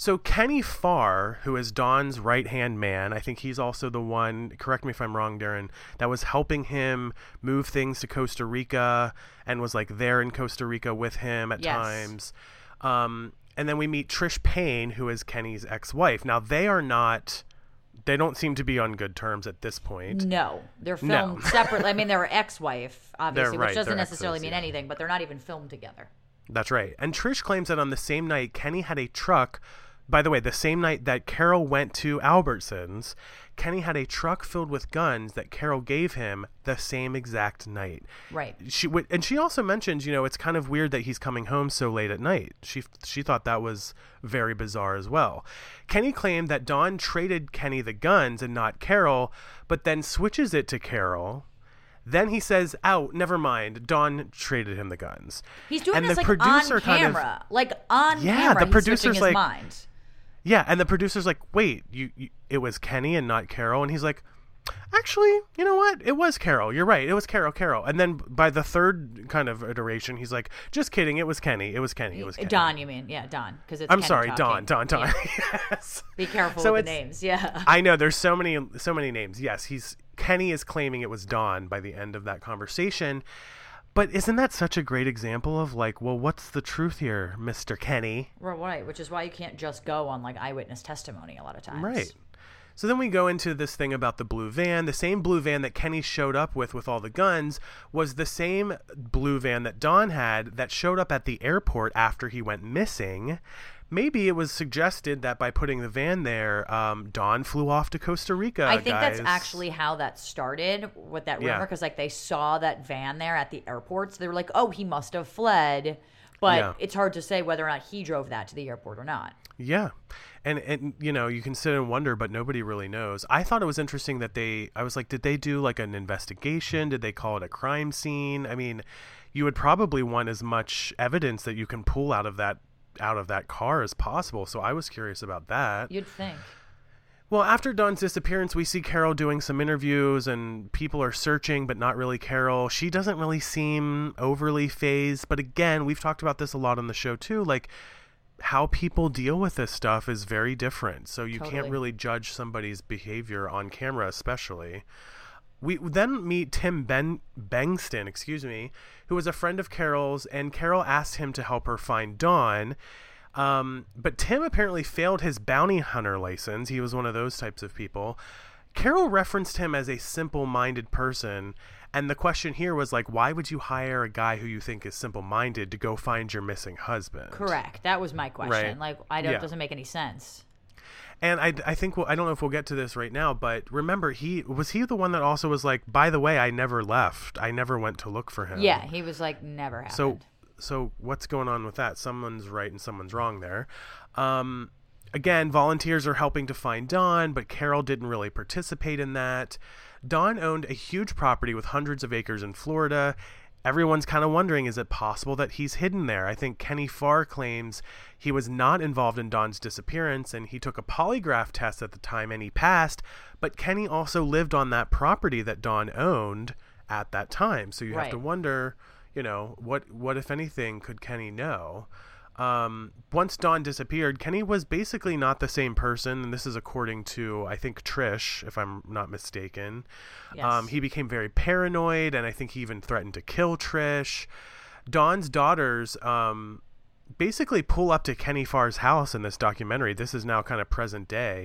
So Kenny Farr, who is Don's right-hand man, I think he's also the one, correct me if I'm wrong, Darren, that was helping him move things to Costa Rica and was like there in Costa Rica with him at Yes. times. Um, and then we meet Trish Payne, who is Kenny's ex-wife. Now, they are not, they don't seem to be on good terms at this point. No, they're No. filmed separately. I mean, they're ex-wife, obviously, right, which doesn't they're necessarily exes, mean yeah. anything, but they're not even filmed together. That's right. And Trish claims that on the same night, Kenny had a truck. By the way, the same night that Carol went to Albertsons, Kenny had a truck filled with guns that Carol gave him the same exact night. Right. She w- and she also mentions, you know, it's kind of weird that he's coming home so late at night. She she thought that was very bizarre as well. Kenny claimed that Don traded Kenny the guns and not Carol, but then switches it to Carol. Then he says, "Oh, never mind. Don traded him the guns." He's doing And this the like on producer kind of- camera, like on Yeah, camera. the he's producer's switching his like- mind. Yeah, and the producer's like, "Wait, you, you it was Kenny and not Carol?" And he's like, "Actually, you know what? It was Carol. You're right. It was Carol, Carol." And then by the third kind of iteration, he's like, "Just kidding. It was Kenny. It was Kenny. It was Kenny." Don, you mean? Yeah, Don, because it's. I'm Kenny sorry, talking. Don, Don, Don. Yeah. Yes. Be careful So with the it's- names. Yeah. I know there's so many so many names. Yes, he's Kenny is claiming it was Don by the end of that conversation. But isn't that such a great example of like, well, what's the truth here, Mister Kenny? Right, which is why you can't just go on like eyewitness testimony a lot of times. Right. So then we go into this thing about the blue van. The same blue van that Kenny showed up with with all the guns was the same blue van that Don had that showed up at the airport after he went missing. Maybe it was suggested that by putting the van there, um, Don flew off to Costa Rica. I think guys. that's actually how that started with that rumor, Yeah. because like they saw that van there at the airport, so they were like, "Oh, he must have fled." But Yeah. it's hard to say whether or not he drove that to the airport or not. Yeah. And, and, you know, you can sit and wonder, but nobody really knows. I thought it was interesting that they, I was like, did they do like an investigation? Did they call it a crime scene? I mean, you would probably want as much evidence that you can pull out of that, out of that car as possible. So I was curious about that. You'd think. Well, after Don's disappearance, we see Carol doing some interviews and people are searching, but not really Carol. She doesn't really seem overly fazed. But again, we've talked about this a lot on the show too. Like, how people deal with this stuff is very different. So you Totally. can't really judge somebody's behavior on camera, especially. We then meet Tim ben- Bengston, excuse me, who was a friend of Carol's, and Carol asked him to help her find Dawn. Um, but Tim apparently failed his bounty hunter license. He was one of those types of people. Carol referenced him as a simple-minded person, and the question here was like, why would you hire a guy who you think is simple-minded to go find your missing husband? Correct. That was my question. Right. Like, I don't. Yeah. Doesn't make any sense. And I, I think we'll, I don't know if we'll get to this right now, but remember, he was he the one that also was like, by the way, I never left. I never went to look for him. Yeah, he was like, never happened. So, so what's going on with that? Someone's right and someone's wrong there. Um, again, volunteers are helping to find Don, but Carol didn't really participate in that. Don owned a huge property with hundreds of acres in Florida. Everyone's kind of wondering, is it possible that he's hidden there? I think Kenny Farr claims he was not involved in Don's disappearance, and he took a polygraph test at the time and he passed, but Kenny also lived on that property that Don owned at that time. So you have Right. to wonder, you know, what, what if anything, could Kenny know? Um, once Don disappeared, Kenny was basically not the same person, and this is according to, I think, Trish, if I'm not mistaken. Yes. Um, he became very paranoid, and I think he even threatened to kill Trish. Don's daughters um, basically pull up to Kenny Farr's house in this documentary. This is now kind of present day.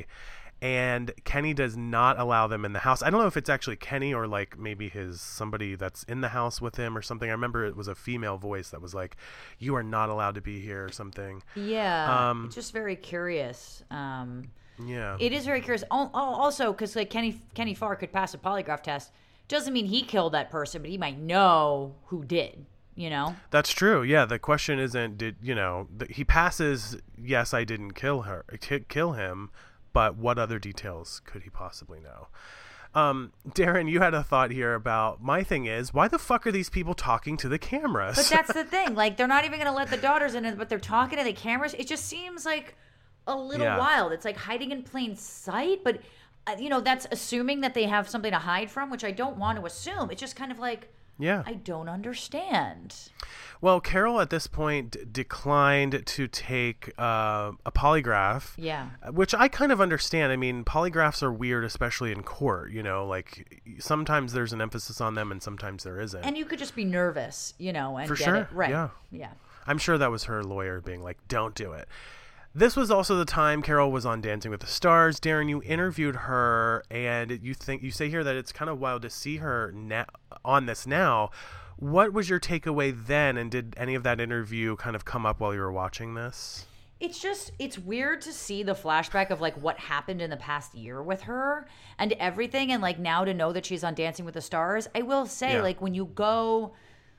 And Kenny does not allow them in the house. I don't know if it's actually Kenny or like maybe his somebody that's in the house with him or something. I remember it was a female voice that was like, "You are not allowed to be here," or something. yeah, um, it's just very curious. Um, Yeah. It is very curious. Al- al- Also, because like Kenny Kenny Farr could pass a polygraph test, doesn't mean he killed that person, but he might know who did. You know. That's true. Yeah. The question isn't, did, you know, the, he passes, yes, I didn't kill her, ki- kill him, but what other details could he possibly know? Um, Darren, you had a thought here about, my thing is, why the fuck are these people talking to the cameras? But that's the thing. Like, they're not even going to let the daughters in, but they're talking to the cameras. It just seems like a little Yeah. wild. It's like hiding in plain sight, but uh, you know, that's assuming that they have something to hide from, which I don't want to assume. It's just kind of like, Yeah. I don't understand. Well, Carol at this point d- declined to take uh, a polygraph. Yeah. Which I kind of understand. I mean, polygraphs are weird, especially in court. You know, like sometimes there's an emphasis on them and sometimes there isn't. And you could just be nervous, you know, and For get sure. it right. Yeah. Yeah. I'm sure that was her lawyer being like, don't do it. This was also the time Carol was on Dancing with the Stars. Darren, you interviewed her, and you think you say here that it's kind of wild to see her na- on this now. What was your takeaway then, and did any of that interview kind of come up while you were watching this? It's just, it's weird to see the flashback of like what happened in the past year with her and everything. And like now to know that she's on Dancing with the Stars. I will say, Yeah. like when you go,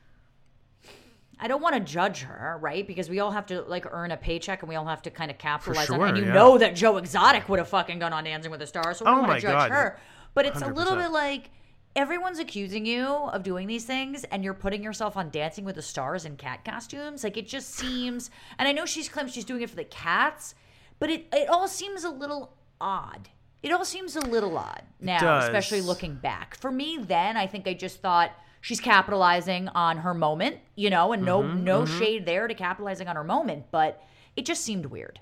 I don't want to judge her, right? Because we all have to like earn a paycheck and we all have to kind of capitalize on it. sure, And you yeah. know that Joe Exotic would have fucking gone on Dancing with the Stars. So I don't Oh want my to judge God. her. But it's one hundred a little percent. bit like everyone's accusing you of doing these things and you're putting yourself on Dancing with the Stars in cat costumes. Like it just seems, and I know she's claimed she's doing it for the cats, but it, it all seems a little odd. It all seems a little odd now, does. especially looking back. For me then, I think I just thought she's capitalizing on her moment, you know, and no Mm-hmm, no shade there to capitalizing on her moment, but it just seemed weird.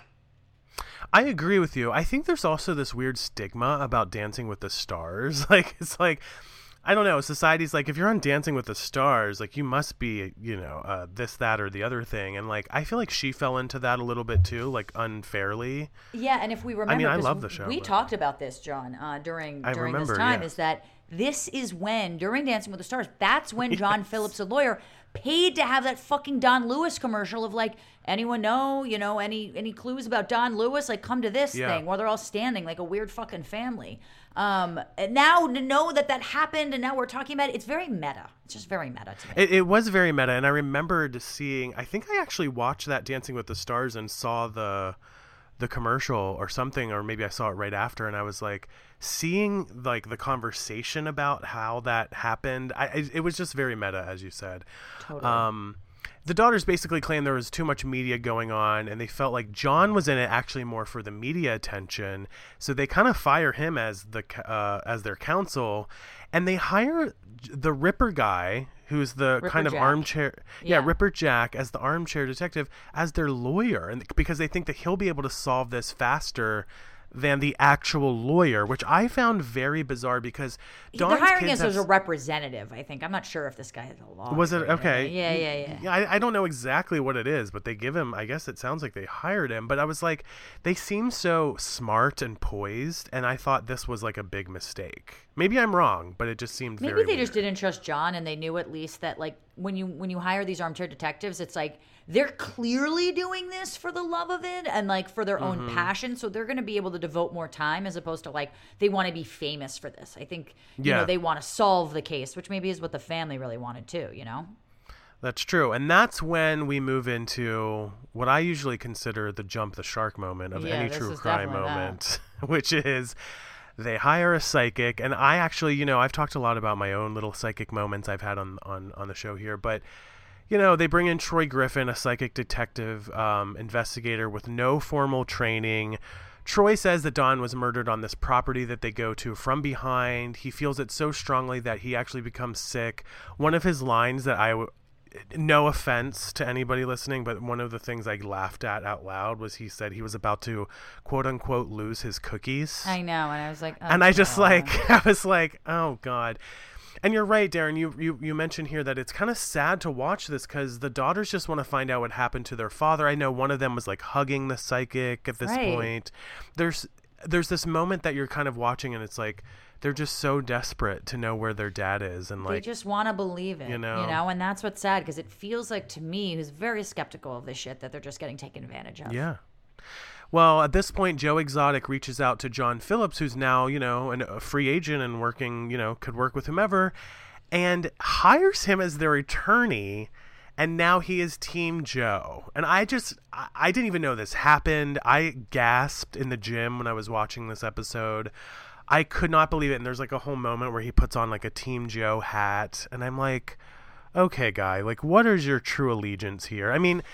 I agree with you. I think there's also this weird stigma about Dancing with the Stars. Like, it's like, I don't know. Society's like, if you're on Dancing with the Stars, like, you must be, you know, uh, this, that, or the other thing. And, like, I feel like she fell into that a little bit, too, like, unfairly. Yeah, and if we remember, I mean, I 'cause love the show, we but- talked about this, John, uh, during I during remember, this time, yeah. is that this is when, during Dancing with the Stars, that's when John Phillips, a lawyer, paid to have that fucking Don Lewis commercial of like, anyone know, you know, any any clues about Don Lewis? Like, come to this Yeah. thing where they're all standing like a weird fucking family. Um, and now to know that that happened and now we're talking about it, it's very meta. It's just very meta to me. It, it was very meta, and I remembered seeing, I think I actually watched that Dancing with the Stars and saw the the commercial or something, or maybe I saw it right after, and I was like, seeing like the conversation about how that happened, I, I it was just very meta, as you said. Totally. Um, the daughters basically claimed there was too much media going on, and they felt like John was in it actually more for the media attention. So they kind of fire him as the uh, as their counsel, and they hire the Ripper guy, who's the Ripper kind of Jack. armchair, yeah, Yeah. Ripper Jack as the armchair detective, as their lawyer, and because they think that he'll be able to solve this faster than the actual lawyer, which I found very bizarre because They're Dawn's hiring kids us as have- a representative, I think. I'm not sure if this guy has a law. Was it degree or okay? anything. Yeah, yeah, yeah. Yeah, I, I don't know exactly what it is, but they give him. I guess it sounds like they hired him. But I was like, they seem so smart and poised, and I thought this was like a big mistake. Maybe I'm wrong, but it just seemed Maybe very they just weird. didn't trust John, and they knew at least that like when you when you hire these armchair detectives, it's like they're clearly doing this for the love of it and like for their Mm-hmm. own passion, so they're going to be able to devote more time as opposed to like they want to be famous for this. I think you Yeah. know they want to solve the case, which maybe is what the family really wanted too. You know. That's true, and that's when we move into what I usually consider the jump the shark moment of Yeah, any this true is crime definitely that. moment, which is they hire a psychic. And I actually, you know, I've talked a lot about my own little psychic moments I've had on on, on the show here, but you know, they bring in Troy Griffin, a psychic detective um, investigator with no formal training. Troy says that Dawn was murdered on this property that they go to from behind. He feels it so strongly that he actually becomes sick. One of his lines that I, w- no offense to anybody listening, but one of the things I laughed at out loud was he said he was about to, quote unquote, lose his cookies. I know, and I was like, oh, and I just God. like, I was like, oh God. And you're right, Darren. You you, you mentioned here that it's kind of sad to watch this because the daughters just want to find out what happened to their father. I know one of them was like hugging the psychic at this Right. point. There's there's this moment that you're kind of watching, and it's like they're just so desperate to know where their dad is, and They like just want to believe it, you you know? know, and that's what's sad because it feels like to me, who's very skeptical of this shit, that they're just getting taken advantage of. yeah. Well, at this point, Joe Exotic reaches out to John Phillips, who's now, you know, an, a free agent and working, you know, could work with whomever, and hires him as their attorney. And now he is Team Joe. And I just, I, I didn't even know this happened. I gasped in the gym when I was watching this episode. I could not believe it. And there's like a whole moment where he puts on like a Team Joe hat. And I'm like, okay, guy, like, what is your true allegiance here? I mean,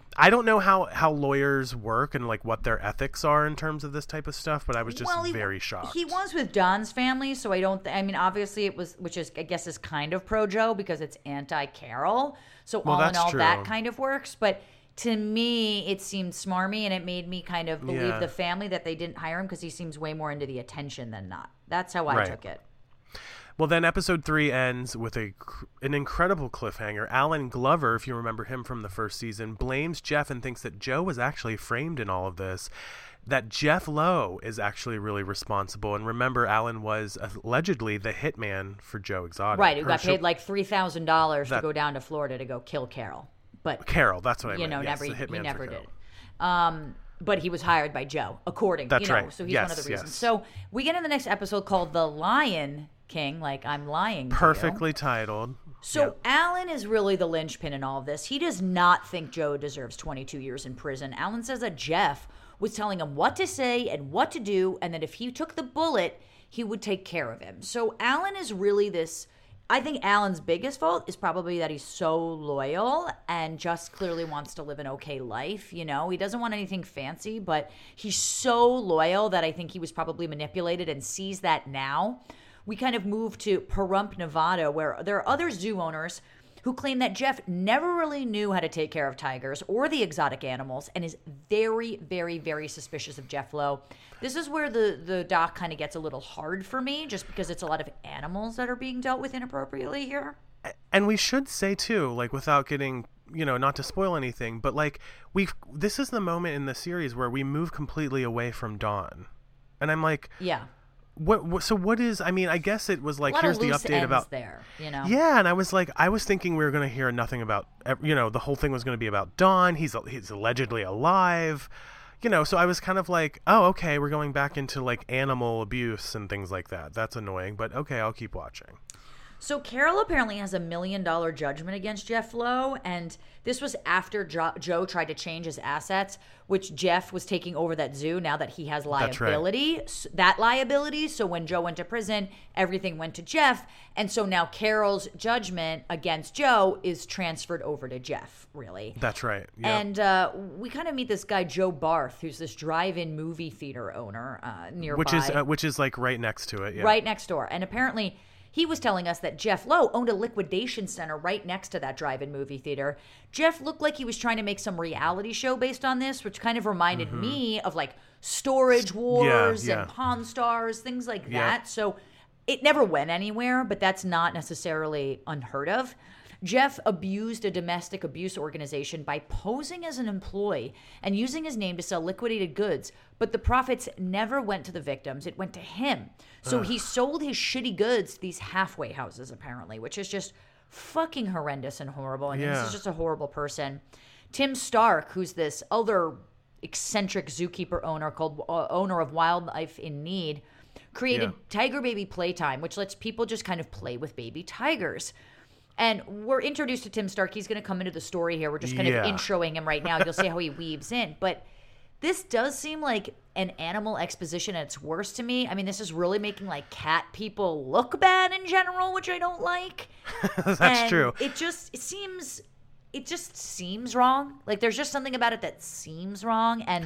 I don't know how, how lawyers work and like what their ethics are in terms of this type of stuff, but I was just well, he, very shocked. He was with Don's family, so I don't. Th- I mean, obviously it was, which is I guess is kind of pro Joe because it's anti Carol. So well, all in all, true. that kind of works. But to me, it seemed smarmy, and it made me kind of believe yeah. the family that they didn't hire him because he seems way more into the attention than not. That's how I right. took it. Well, then episode three ends with a an incredible cliffhanger. Alan Glover, if you remember him from the first season, blames Jeff and thinks that Joe was actually framed in all of this, that Jeff Lowe is actually really responsible. And remember, Alan was allegedly the hitman for Joe Exotic. Right, who got Herschel- paid like three thousand dollars to That- go down to Florida to go kill Carol. But Carol, that's what I you meant. know, yes, never the he hitman never for did. Carol. Um, but he was hired by Joe, according. That's you know, right. So he's Yes, one of the reasons. yes. So we get in the next episode called "The Lion King," like I'm lying. to you. Perfectly titled. So Yep. Alan is really the linchpin in all of this. He does not think Joe deserves twenty-two years in prison. Alan says that Jeff was telling him what to say and what to do, and that if he took the bullet, he would take care of him. So Alan is really this. I think Alan's biggest fault is probably that he's so loyal and just clearly wants to live an okay life. You know, he doesn't want anything fancy, but he's so loyal that I think he was probably manipulated and sees that now. We kind of move to Pahrump, Nevada, where there are other zoo owners who claim that Jeff never really knew how to take care of tigers or the exotic animals and is very, very, very suspicious of Jeff Lowe. This is where the, the doc kind of gets a little hard for me just because it's a lot of animals that are being dealt with inappropriately here. And we should say too, like without getting, you know, not to spoil anything, but like we've this is the moment in the series where we move completely away from Dawn. And I'm like, Yeah. What, what? So what is? I mean, I guess it was like A lot here's of the loose update ends about there, you know. Yeah, and I was like, I was thinking we were going to hear nothing about, you know, the whole thing was going to be about Dawn. He's he's allegedly alive, you know. So I was kind of like, oh, okay, we're going back into like animal abuse and things like that. That's annoying, but okay, I'll keep watching. So Carol apparently has a million dollar judgment against Jeff Lowe, and this was after jo- Joe tried to change his assets, which Jeff was taking over that zoo now that he has liability, That's right. that liability. So when Joe went to prison, everything went to Jeff, and so now Carol's judgment against Joe is transferred over to Jeff, really. That's right. Yep. And uh, we kind of meet this guy Joe Barth, who's this drive-in movie theater owner uh, nearby, which is uh, which is like right next to it. Yeah. right next door, and apparently. He was telling us that Jeff Lowe owned a liquidation center right next to that drive-in movie theater. Jeff looked like he was trying to make some reality show based on this, which kind of reminded mm-hmm. me of like Storage Wars yeah, yeah. and Pawn Stars, things like yeah. that. So it never went anywhere, but that's not necessarily unheard of. Jeff abused a domestic abuse organization by posing as an employee and using his name to sell liquidated goods, but the profits never went to the victims. It went to him. So Ugh. he sold his shitty goods to these halfway houses, apparently, which is just fucking horrendous and horrible. And yeah. this is just a horrible person. Tim Stark, who's this other eccentric zookeeper owner called uh, owner of Wildlife in Need, created yeah. Tiger Baby Playtime, which lets people just kind of play with baby tigers. And we're introduced to Tim Stark. He's going to come into the story here. We're just kind yeah. of introing him right now. You'll see how he weaves in. But this does seem like an animal exposition at its worst to me. I mean, this is really making like cat people look bad in general, which I don't like. That's and true. It just it seems it just seems wrong. Like there's just something about it that seems wrong, and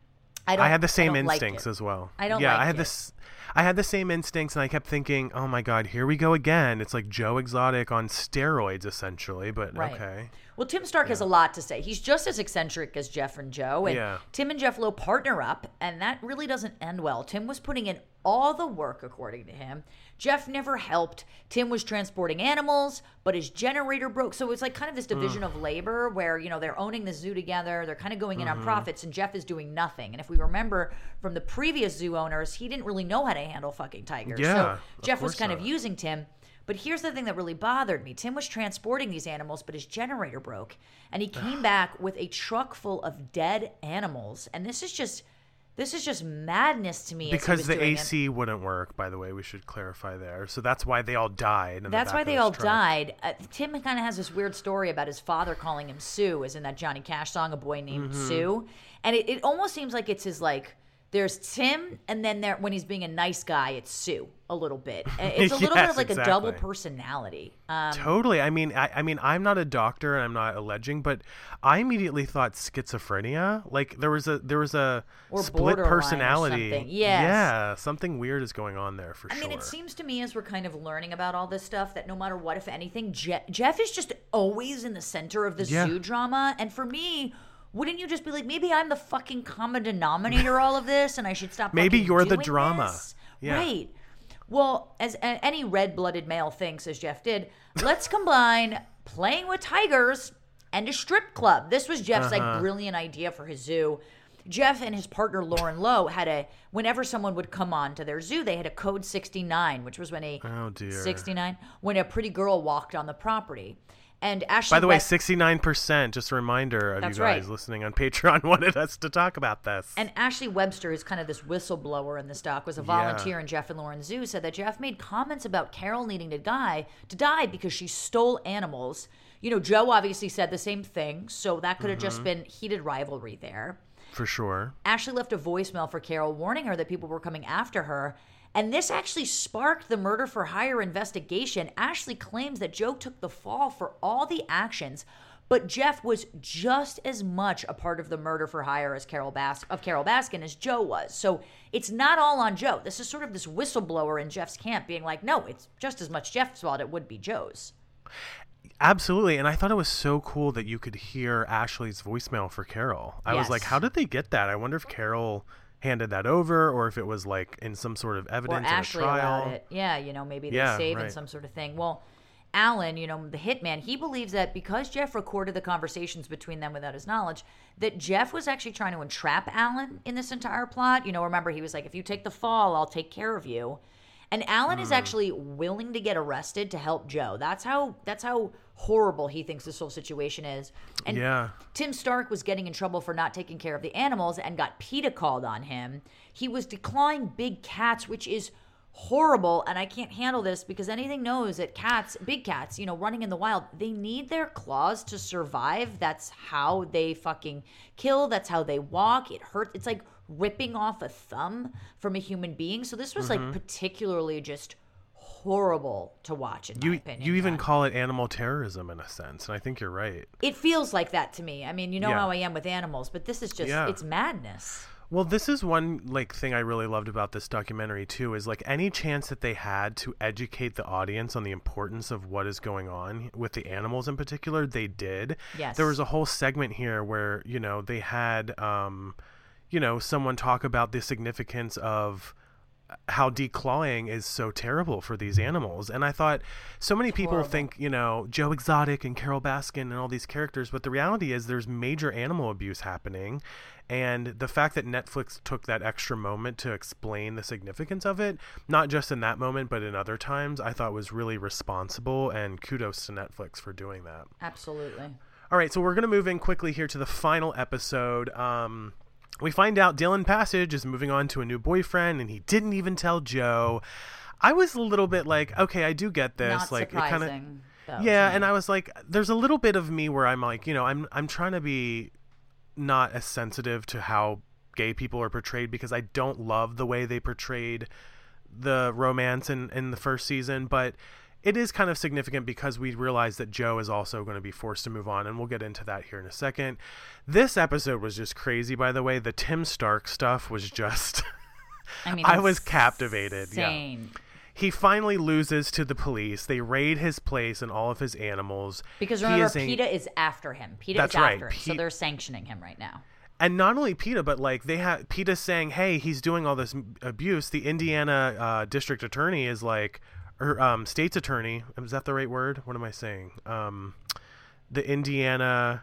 I don't. I had the same I don't instincts like as well. I don't. Yeah, like I had it. this. I had the same instincts, and I kept thinking, "Oh my God, here we go again." It's like Joe Exotic on steroids, essentially. But right. okay. Well, Tim Stark yeah. has a lot to say. He's just as eccentric as Jeff and Joe, and yeah. Tim and Jeff Lowe partner up, and that really doesn't end well. Tim was putting in all the work, according to him. Jeff never helped. Tim was transporting animals, but his generator broke. So it's like kind of this division mm. of labor where, you know, they're owning the zoo together. They're kind of going in mm-hmm. on profits, and Jeff is doing nothing. And if we remember from the previous zoo owners, he didn't really know how to handle fucking tigers. Yeah, so Jeff was kind not. of using Tim. But here's the thing that really bothered me. Tim was transporting these animals, but his generator broke. And he came back with a truck full of dead animals. And this is just this is just madness to me. Because as the he was doing A C it. wouldn't work, by the way, we should clarify there. So that's why they all died. In That's the back why of they this all truck. died. Uh, Tim kind of has this weird story about his father calling him Sue, as in that Johnny Cash song, A Boy Named mm-hmm. Sue. And it, it almost seems like it's his, like, There's Tim, and then there when he's being a nice guy, it's Sue a little bit. It's a little Yes, bit of like exactly. a double personality. Um, Totally. I mean, I, I mean, I'm not a doctor and I'm not alleging, but I immediately thought schizophrenia. Like there was a there was a Or split borderline or personality. something. Yes. Yeah, something weird is going on there for I sure. mean, it seems to me as we're kind of learning about all this stuff that no matter what, if anything, Je- Jeff is just always in the center of the Yeah. zoo drama. And for me, wouldn't you just be like, maybe I'm the fucking common denominator all of this, and I should stop? Maybe fucking you're the doing drama. this? Yeah. Right. Well, as a- any red-blooded male thinks, as Jeff did, let's combine playing with tigers and a strip club. This was Jeff's Uh-huh. like brilliant idea for his zoo. Jeff and his partner Lauren Lowe had a whenever someone would come on to their zoo, they had a code sixty-nine, which was when a Oh, dear. sixty-nine when a pretty girl walked on the property. And Ashley By the way, West- sixty-nine percent, just a reminder of That's you guys right. listening on Patreon, wanted us to talk about this. And Ashley Webster, who's kind of this whistleblower in the stock, was a volunteer in Jeff and Lauren Zoo, said that Jeff made comments about Carol needing to die to die because she stole animals. You know, Joe obviously said the same thing, so that could have just been heated rivalry there. For sure. Ashley left a voicemail for Carol warning her that people were coming after her. And this actually sparked the murder for hire investigation. Ashley claims that Joe took the fall for all the actions, but Jeff was just as much a part of the murder for hire as Carol Bas- of Carol Baskin as Joe was. So it's not all on Joe. This is sort of this whistleblower in Jeff's camp being like, no, it's just as much Jeff's fault it would be Joe's. Absolutely. And I thought it was so cool that you could hear Ashley's voicemail for Carol. I was Yes. like, how did they get that? I wonder if Carol handed that over or if it was like in some sort of Or evidence in a Ashley trial. allowed it. Yeah, you know, maybe they Yeah, saved in right. some sort of thing. Well, Alan, you know, the hitman, he believes that because Jeff recorded the conversations between them without his knowledge, that Jeff was actually trying to entrap Alan in this entire plot. You know, remember, he was like, if you take the fall, I'll take care of you. And Alan Mm. is actually willing to get arrested to help Joe. That's how that's how horrible he thinks this whole situation is. And Yeah. Tim Stark was getting in trouble for not taking care of the animals and got PETA called on him. He was declawing big cats, which is horrible, and I can't handle this because anything knows that cats, big cats, you know, running in the wild, they need their claws to survive. That's how they fucking kill. That's how they walk. It hurts. It's like ripping off a thumb from a human being. So this was Mm-hmm. like particularly just horrible to watch, in my You opinion. you even Ron. call it animal terrorism in a sense, and I think you're right. It feels like that to me. I mean, you know Yeah. how I am with animals, but this is just, Yeah. it's madness. Well, this is one like thing I really loved about this documentary too, is like any chance that they had to educate the audience on the importance of what is going on with the animals in particular, they did. Yes. There was a whole segment here where, you know, they had um you know, someone talk about the significance of how declawing is so terrible for these animals. And I thought so many people horrible. think, you know, Joe Exotic and Carol Baskin and all these characters, but the reality is there's major animal abuse happening. And the fact that Netflix took that extra moment to explain the significance of it, not just in that moment, but in other times, I thought was really responsible, and kudos to Netflix for doing that. Absolutely. All right, so we're going to move in quickly here to the final episode. Um, we find out Dylan Passage is moving on to a new boyfriend, and he didn't even tell Joe. I was a little bit like, okay, I do get this. Not like, surprising. it kind though, of, yeah, to me. and I was like, there's a little bit of me where I'm like, you know, I'm I'm trying to be not as sensitive to how gay people are portrayed because I don't love the way they portrayed the romance in in the first season, but it is kind of significant because we realize that Joe is also going to be forced to move on, and we'll get into that here in a second. This episode was just crazy, by the way. The Tim Stark stuff was just... I mean, I was captivated. insane. Yeah. He finally loses to the police. They raid his place and all of his animals. Because He remember, is a- PETA is after him. PETA That's is right. after him, so Pe- they're sanctioning him right now. And not only PETA, but like they have PETA's saying, hey, he's doing all this abuse. The Indiana uh, district attorney is like, or um, state's attorney. Is that the right word? What am I saying? Um, the Indiana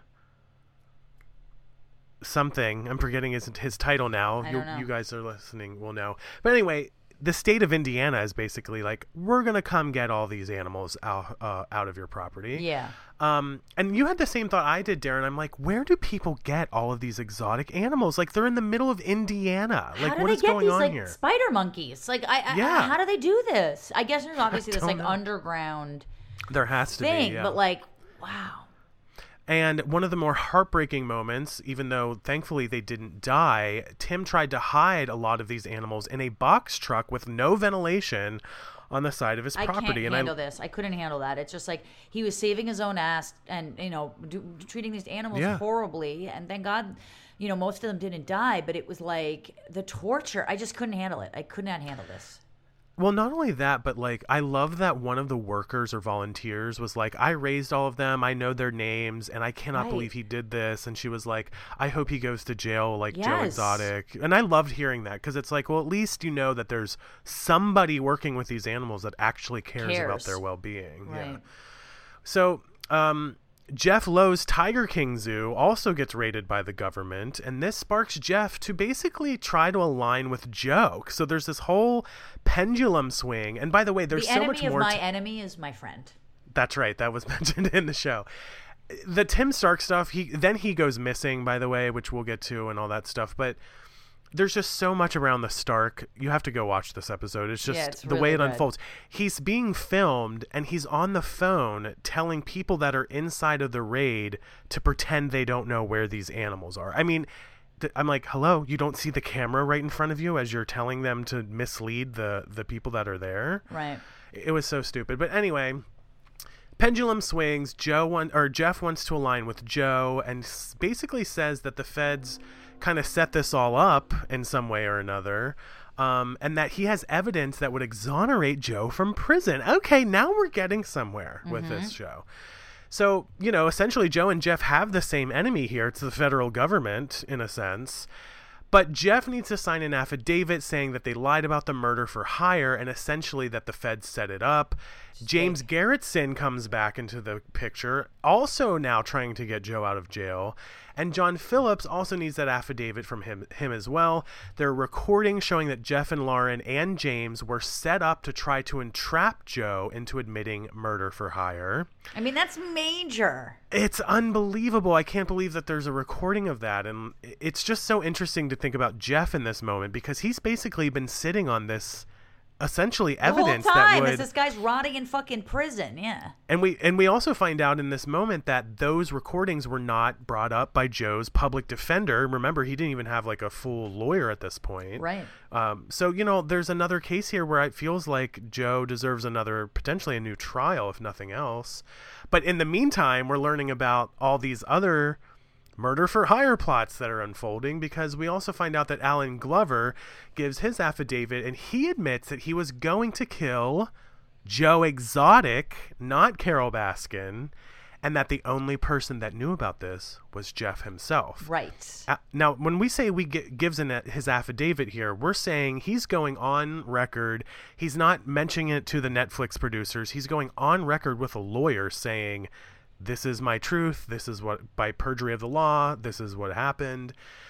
something. I'm forgetting his his title now. I You, don't know. you guys are listening will know. But anyway, the state of Indiana is basically like, we're gonna come get all these animals out uh, out of your property. Yeah. Um, and you had the same thought I did, Darren. I'm like, where do people get all of these exotic animals? Like, they're in the middle of Indiana. How Like, do what they is get going these on like here? spider monkeys? Like, I, I, Yeah. how do they do this? I guess there's obviously this don't like know. underground There has to thing, be, yeah. but like, wow. And one of the more heartbreaking moments, even though thankfully they didn't die, Tim tried to hide a lot of these animals in a box truck with no ventilation on the side of his I property. can't and handle I, this. I couldn't handle that. It's just like he was saving his own ass and, you know, do, treating these animals Yeah. horribly. And thank God, you know, most of them didn't die, but it was like the torture. I just couldn't handle it. I could not handle this. Well, not only that, but like I love that one of the workers or volunteers was like, I raised all of them. I know their names and I cannot Right. believe he did this. And she was like, I hope he goes to jail like Joe Yes. Exotic. And I loved hearing that because it's like, well, at least you know that there's somebody working with these animals that actually cares, Cares. about their well-being. Right. Yeah. So, um, Jeff Lowe's Tiger King Zoo also gets raided by the government, and this sparks Jeff to basically try to align with Joe. So there's this whole pendulum swing. And by the way, there's The so enemy much of more. my to- enemy is my friend. That's right. That was mentioned in the show. The Tim Stark stuff, he then he goes missing, by the way, which we'll get to and all that stuff. But there's just so much around the Stark. You have to go watch this episode. It's just Yeah, it's the way it really good. unfolds. He's being filmed and he's on the phone telling people that are inside of the raid to pretend they don't know where these animals are. I mean, th- I'm like, hello, you don't see the camera right in front of you as you're telling them to mislead the, the people that are there? Right. It was so stupid. But anyway, pendulum swings. Joe want, or Jeff wants to align with Joe and s- basically says that the feds kind of set this all up in some way or another, um, and that he has evidence that would exonerate Joe from prison. Okay, now we're getting somewhere with Mm-hmm. this show. So, you know, essentially Joe and Jeff have the same enemy here. It's the federal government, in a sense. But Jeff needs to sign an affidavit saying that they lied about the murder for hire and essentially that the feds set it up. James Garretson comes back into the picture, also now trying to get Joe out of jail. And John Phillips also needs that affidavit from him, him as well. There are recordings showing that Jeff and Lauren and James were set up to try to entrap Joe into admitting murder for hire. I mean, that's major. It's unbelievable. I can't believe that there's a recording of that. And it's just so interesting to think about Jeff in this moment because he's basically been sitting on this essentially evidence the whole time that would as this guy's rotting in fucking prison. Yeah. and we and we also find out in this moment that those recordings were not brought up by Joe's public defender. Remember, he didn't even have like a full lawyer at this point. Right. Um, so, you know, there's another case here where it feels like Joe deserves another, potentially a new trial, if nothing else. But in the meantime, we're learning about all these other murder for hire plots that are unfolding because we also find out that Alan Glover gives his affidavit and he admits that he was going to kill Joe Exotic, not Carol Baskin, and that the only person that knew about this was Jeff himself. Right. Uh, now, when we say we gi- gives in his affidavit here, we're saying he's going on record. He's not mentioning it to the Netflix producers. He's going on record with a lawyer saying, this is my truth. This is what, by perjury of the law, this is what happened.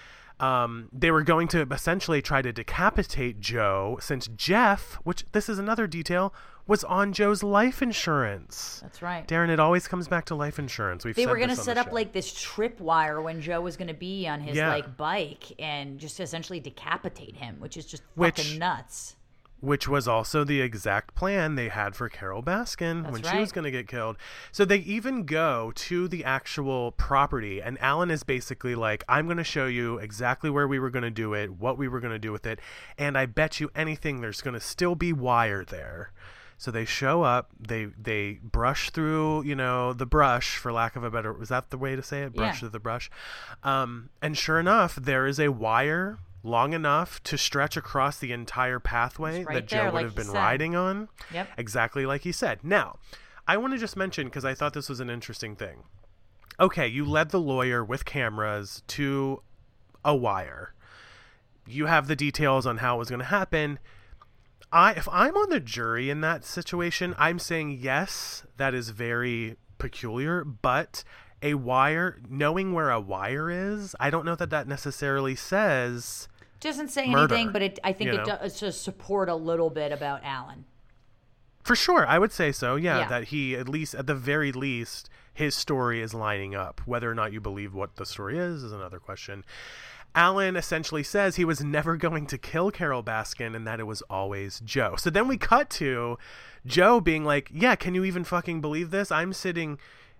Um, they were going to essentially try to decapitate Joe since Jeff, which this is another detail, was on Joe's life insurance. That's right. Darren, it always comes back to life insurance. We've They said were going to this on set the up show. like this tripwire when Joe was going to be on his Yeah. like bike and just essentially decapitate him, which is just Which- fucking nuts. Which was also the exact plan they had for Carol Baskin That's when right. she was going to get killed. So they even go to the actual property, and Alan is basically like, I'm going to show you exactly where we were going to do it, what we were going to do with it, and I bet you anything there's going to still be wire there. So they show up, they they brush through, you know, the brush, for lack of a better, was that the way to say it? Brush Yeah. through the brush. Um, and sure enough, there is a wire long enough to stretch across the entire pathway It's right that Joe there, would like have he been said. riding on. Yep. Exactly like he said. Now, I want to just mention, because I thought this was an interesting thing. Okay, you led the lawyer with cameras to a wire. You have the details on how it was going to happen. I, if I'm on the jury in that situation, I'm saying yes, that is very peculiar, but a wire, knowing where a wire is, I don't know that that necessarily says Doesn't say murder, anything, but it, I think you it know? does to support a little bit about Alan. For sure, I would say so. Yeah, Yeah. that he, at least, at the very least, his story is lining up. Whether or not you believe what the story is is another question. Alan essentially says he was never going to kill Carol Baskin and that it was always Joe. So then we cut to Joe being like, yeah, can you even fucking believe this? I'm sitting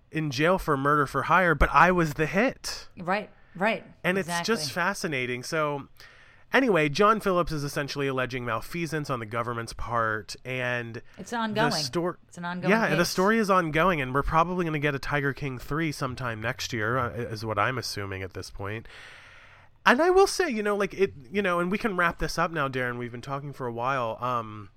in jail for murder for hire, but I was the hit. Right, right. And exactly. it's just fascinating. So anyway, John Phillips is essentially alleging malfeasance on the government's part, and it's ongoing. The sto- it's an ongoing Yeah, case. the story is ongoing, and we're probably going to get a Tiger King three sometime next year, uh, is what I'm assuming at this point. And I will say, you know, like it, you know, and we can wrap this up now, Darren. We've been talking for a while. Um,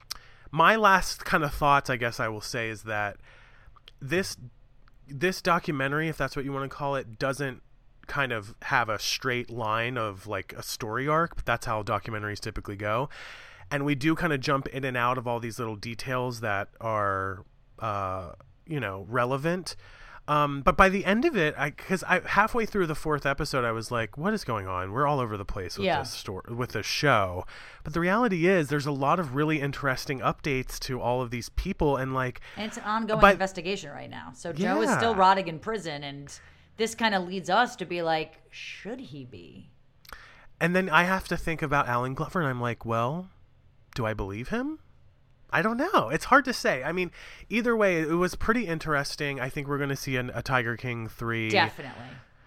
my last kind of thoughts, I guess I will say, is that this this documentary, if that's what you want to call it, doesn't kind of have a straight line of like a story arc, but that's how documentaries typically go. And we do kind of jump in and out of all these little details that are, uh, you know, relevant. Um, but by the end of it, I because I halfway through the fourth episode, I was like, "What is going on? We're all over the place with yeah. this story, with this show." But the reality is, there's a lot of really interesting updates to all of these people, and like, and it's an ongoing but, investigation right now. So Joe yeah. is still rotting in prison, and this kind of leads us to be like, should he be? And then I have to think about Alan Glover, and I'm like, well, do I believe him? I don't know. It's hard to say. I mean, either way, it was pretty interesting. I think we're going to see an, a Tiger King three. Definitely.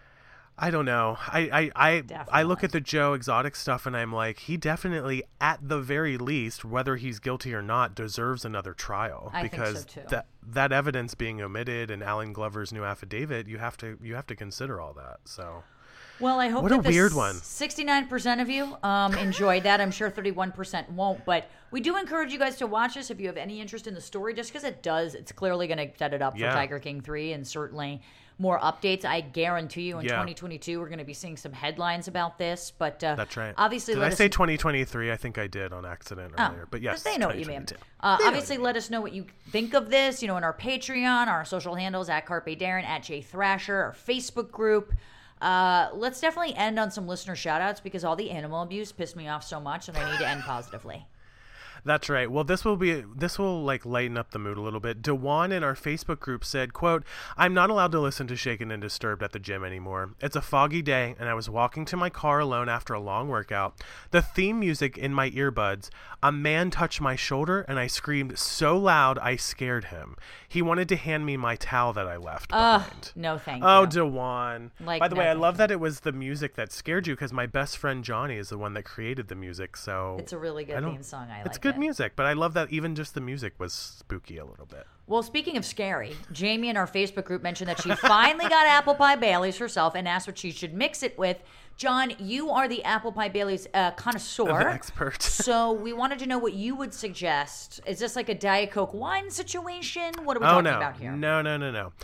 I don't know. I I, I, Definitely. I look at the Joe Exotic stuff and I'm like, he definitely, at the very least, whether he's guilty or not, deserves another trial. I think because so too. that that evidence being omitted and Alan Glover's new affidavit, you have to you have to consider all that. So. Well, I hope what that a the weird one. sixty-nine percent of you um, enjoyed that. I'm sure thirty-one percent won't, but we do encourage you guys to watch this if you have any interest in the story, just because it does. It's clearly going to set it up Yeah. for Tiger King three and certainly more updates. I guarantee you in Yeah. twenty twenty-two we're going to be seeing some headlines about this. But uh, That's right. Obviously, did let I us say twenty twenty-three? I think I did on accident Oh, earlier. But yes, they know what you mean. twenty twenty-two. Uh, They know obviously, let us know what you think of this. You know, in our Patreon, our social handles at Carpe Darren, at Jay Thrasher, our Facebook group. Uh, let's definitely end on some listener shout-outs because all the animal abuse pissed me off so much, and I need to end positively. That's right. Well, this will be this will like lighten up the mood a little bit. Dewan in our Facebook group said, quote, "I'm not allowed to listen to Shaken and Disturbed at the gym anymore. It's a foggy day and I was walking to my car alone after a long workout. The theme music in my earbuds. A man touched my shoulder and I screamed so loud I scared him. He wanted to hand me my towel that I left Uh, behind." no, thank Oh, you. Dewan. Like, By the no, way, I thank love you. that it was the music that scared you because my best friend Johnny is the one that created the music. So It's a really I good don't- theme song. I like It's good it. music, but I love that even just the music was spooky a little bit. Well, speaking of scary, Jamie in our Facebook group mentioned that she finally got apple pie Baileys herself and asked what she should mix it with. John, you are the apple pie Baileys uh, connoisseur. The expert. So we wanted to know what you would suggest. Is this like a Diet Coke wine situation? What are we oh, talking no. about here? No, no, no, no.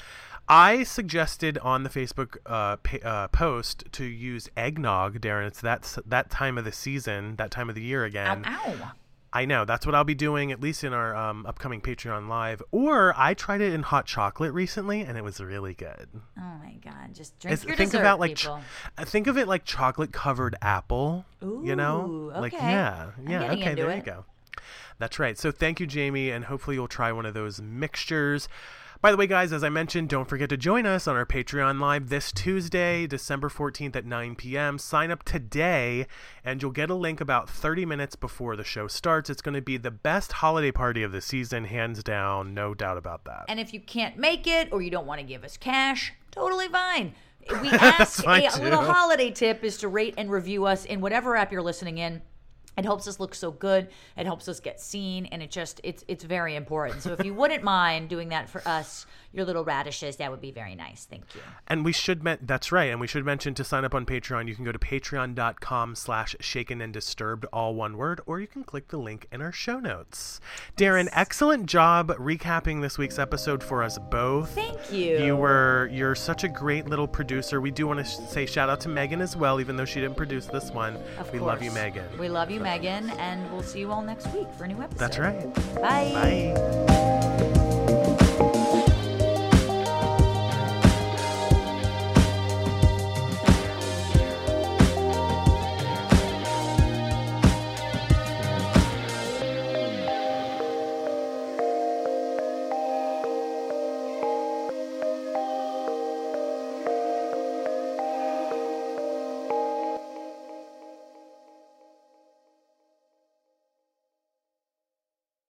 I suggested on the Facebook uh, pa- uh, post to use eggnog, Darren. It's that, that time of the season, that time of the year again. Ow, ow. I know. That's what I'll be doing, at least in our um, upcoming Patreon Live. Or I tried it in hot chocolate recently, and it was really good. Oh, my God. Just drink It's, your think dessert, about like ch- people. think of it like chocolate covered apple. You know, Ooh, like okay. yeah, I'm yeah. getting Okay, into there it. you go. That's right. So thank you, Jamie, and hopefully you'll try one of those mixtures. By the way, guys, as I mentioned, don't forget to join us on our Patreon Live this Tuesday, December fourteenth at nine p.m. Sign up today, and you'll get a link about thirty minutes before the show starts. It's going to be the best holiday party of the season, hands down, no doubt about that. And if you can't make it or you don't want to give us cash, totally fine. We ask fine, a, a too. little holiday tip is to rate and review us in whatever app you're listening in. It helps us look so good. It helps us get seen, and it just it's it's very important. So if you wouldn't mind doing that for us, your little radishes, that would be very nice. Thank you. And we should men- that's right. And we should mention to sign up on Patreon, you can go to patreon.com slash shaken and disturbed, all one word, or you can click the link in our show notes. Darren, excellent job recapping this week's episode for us both. Thank you. You were, you're such a great little producer. We do want to sh- say shout out to Megan as well, even though she didn't produce this one. Of we course. love you, Megan. We love you, Megan, and we'll see you all next week for a new episode. That's right. Bye. Bye.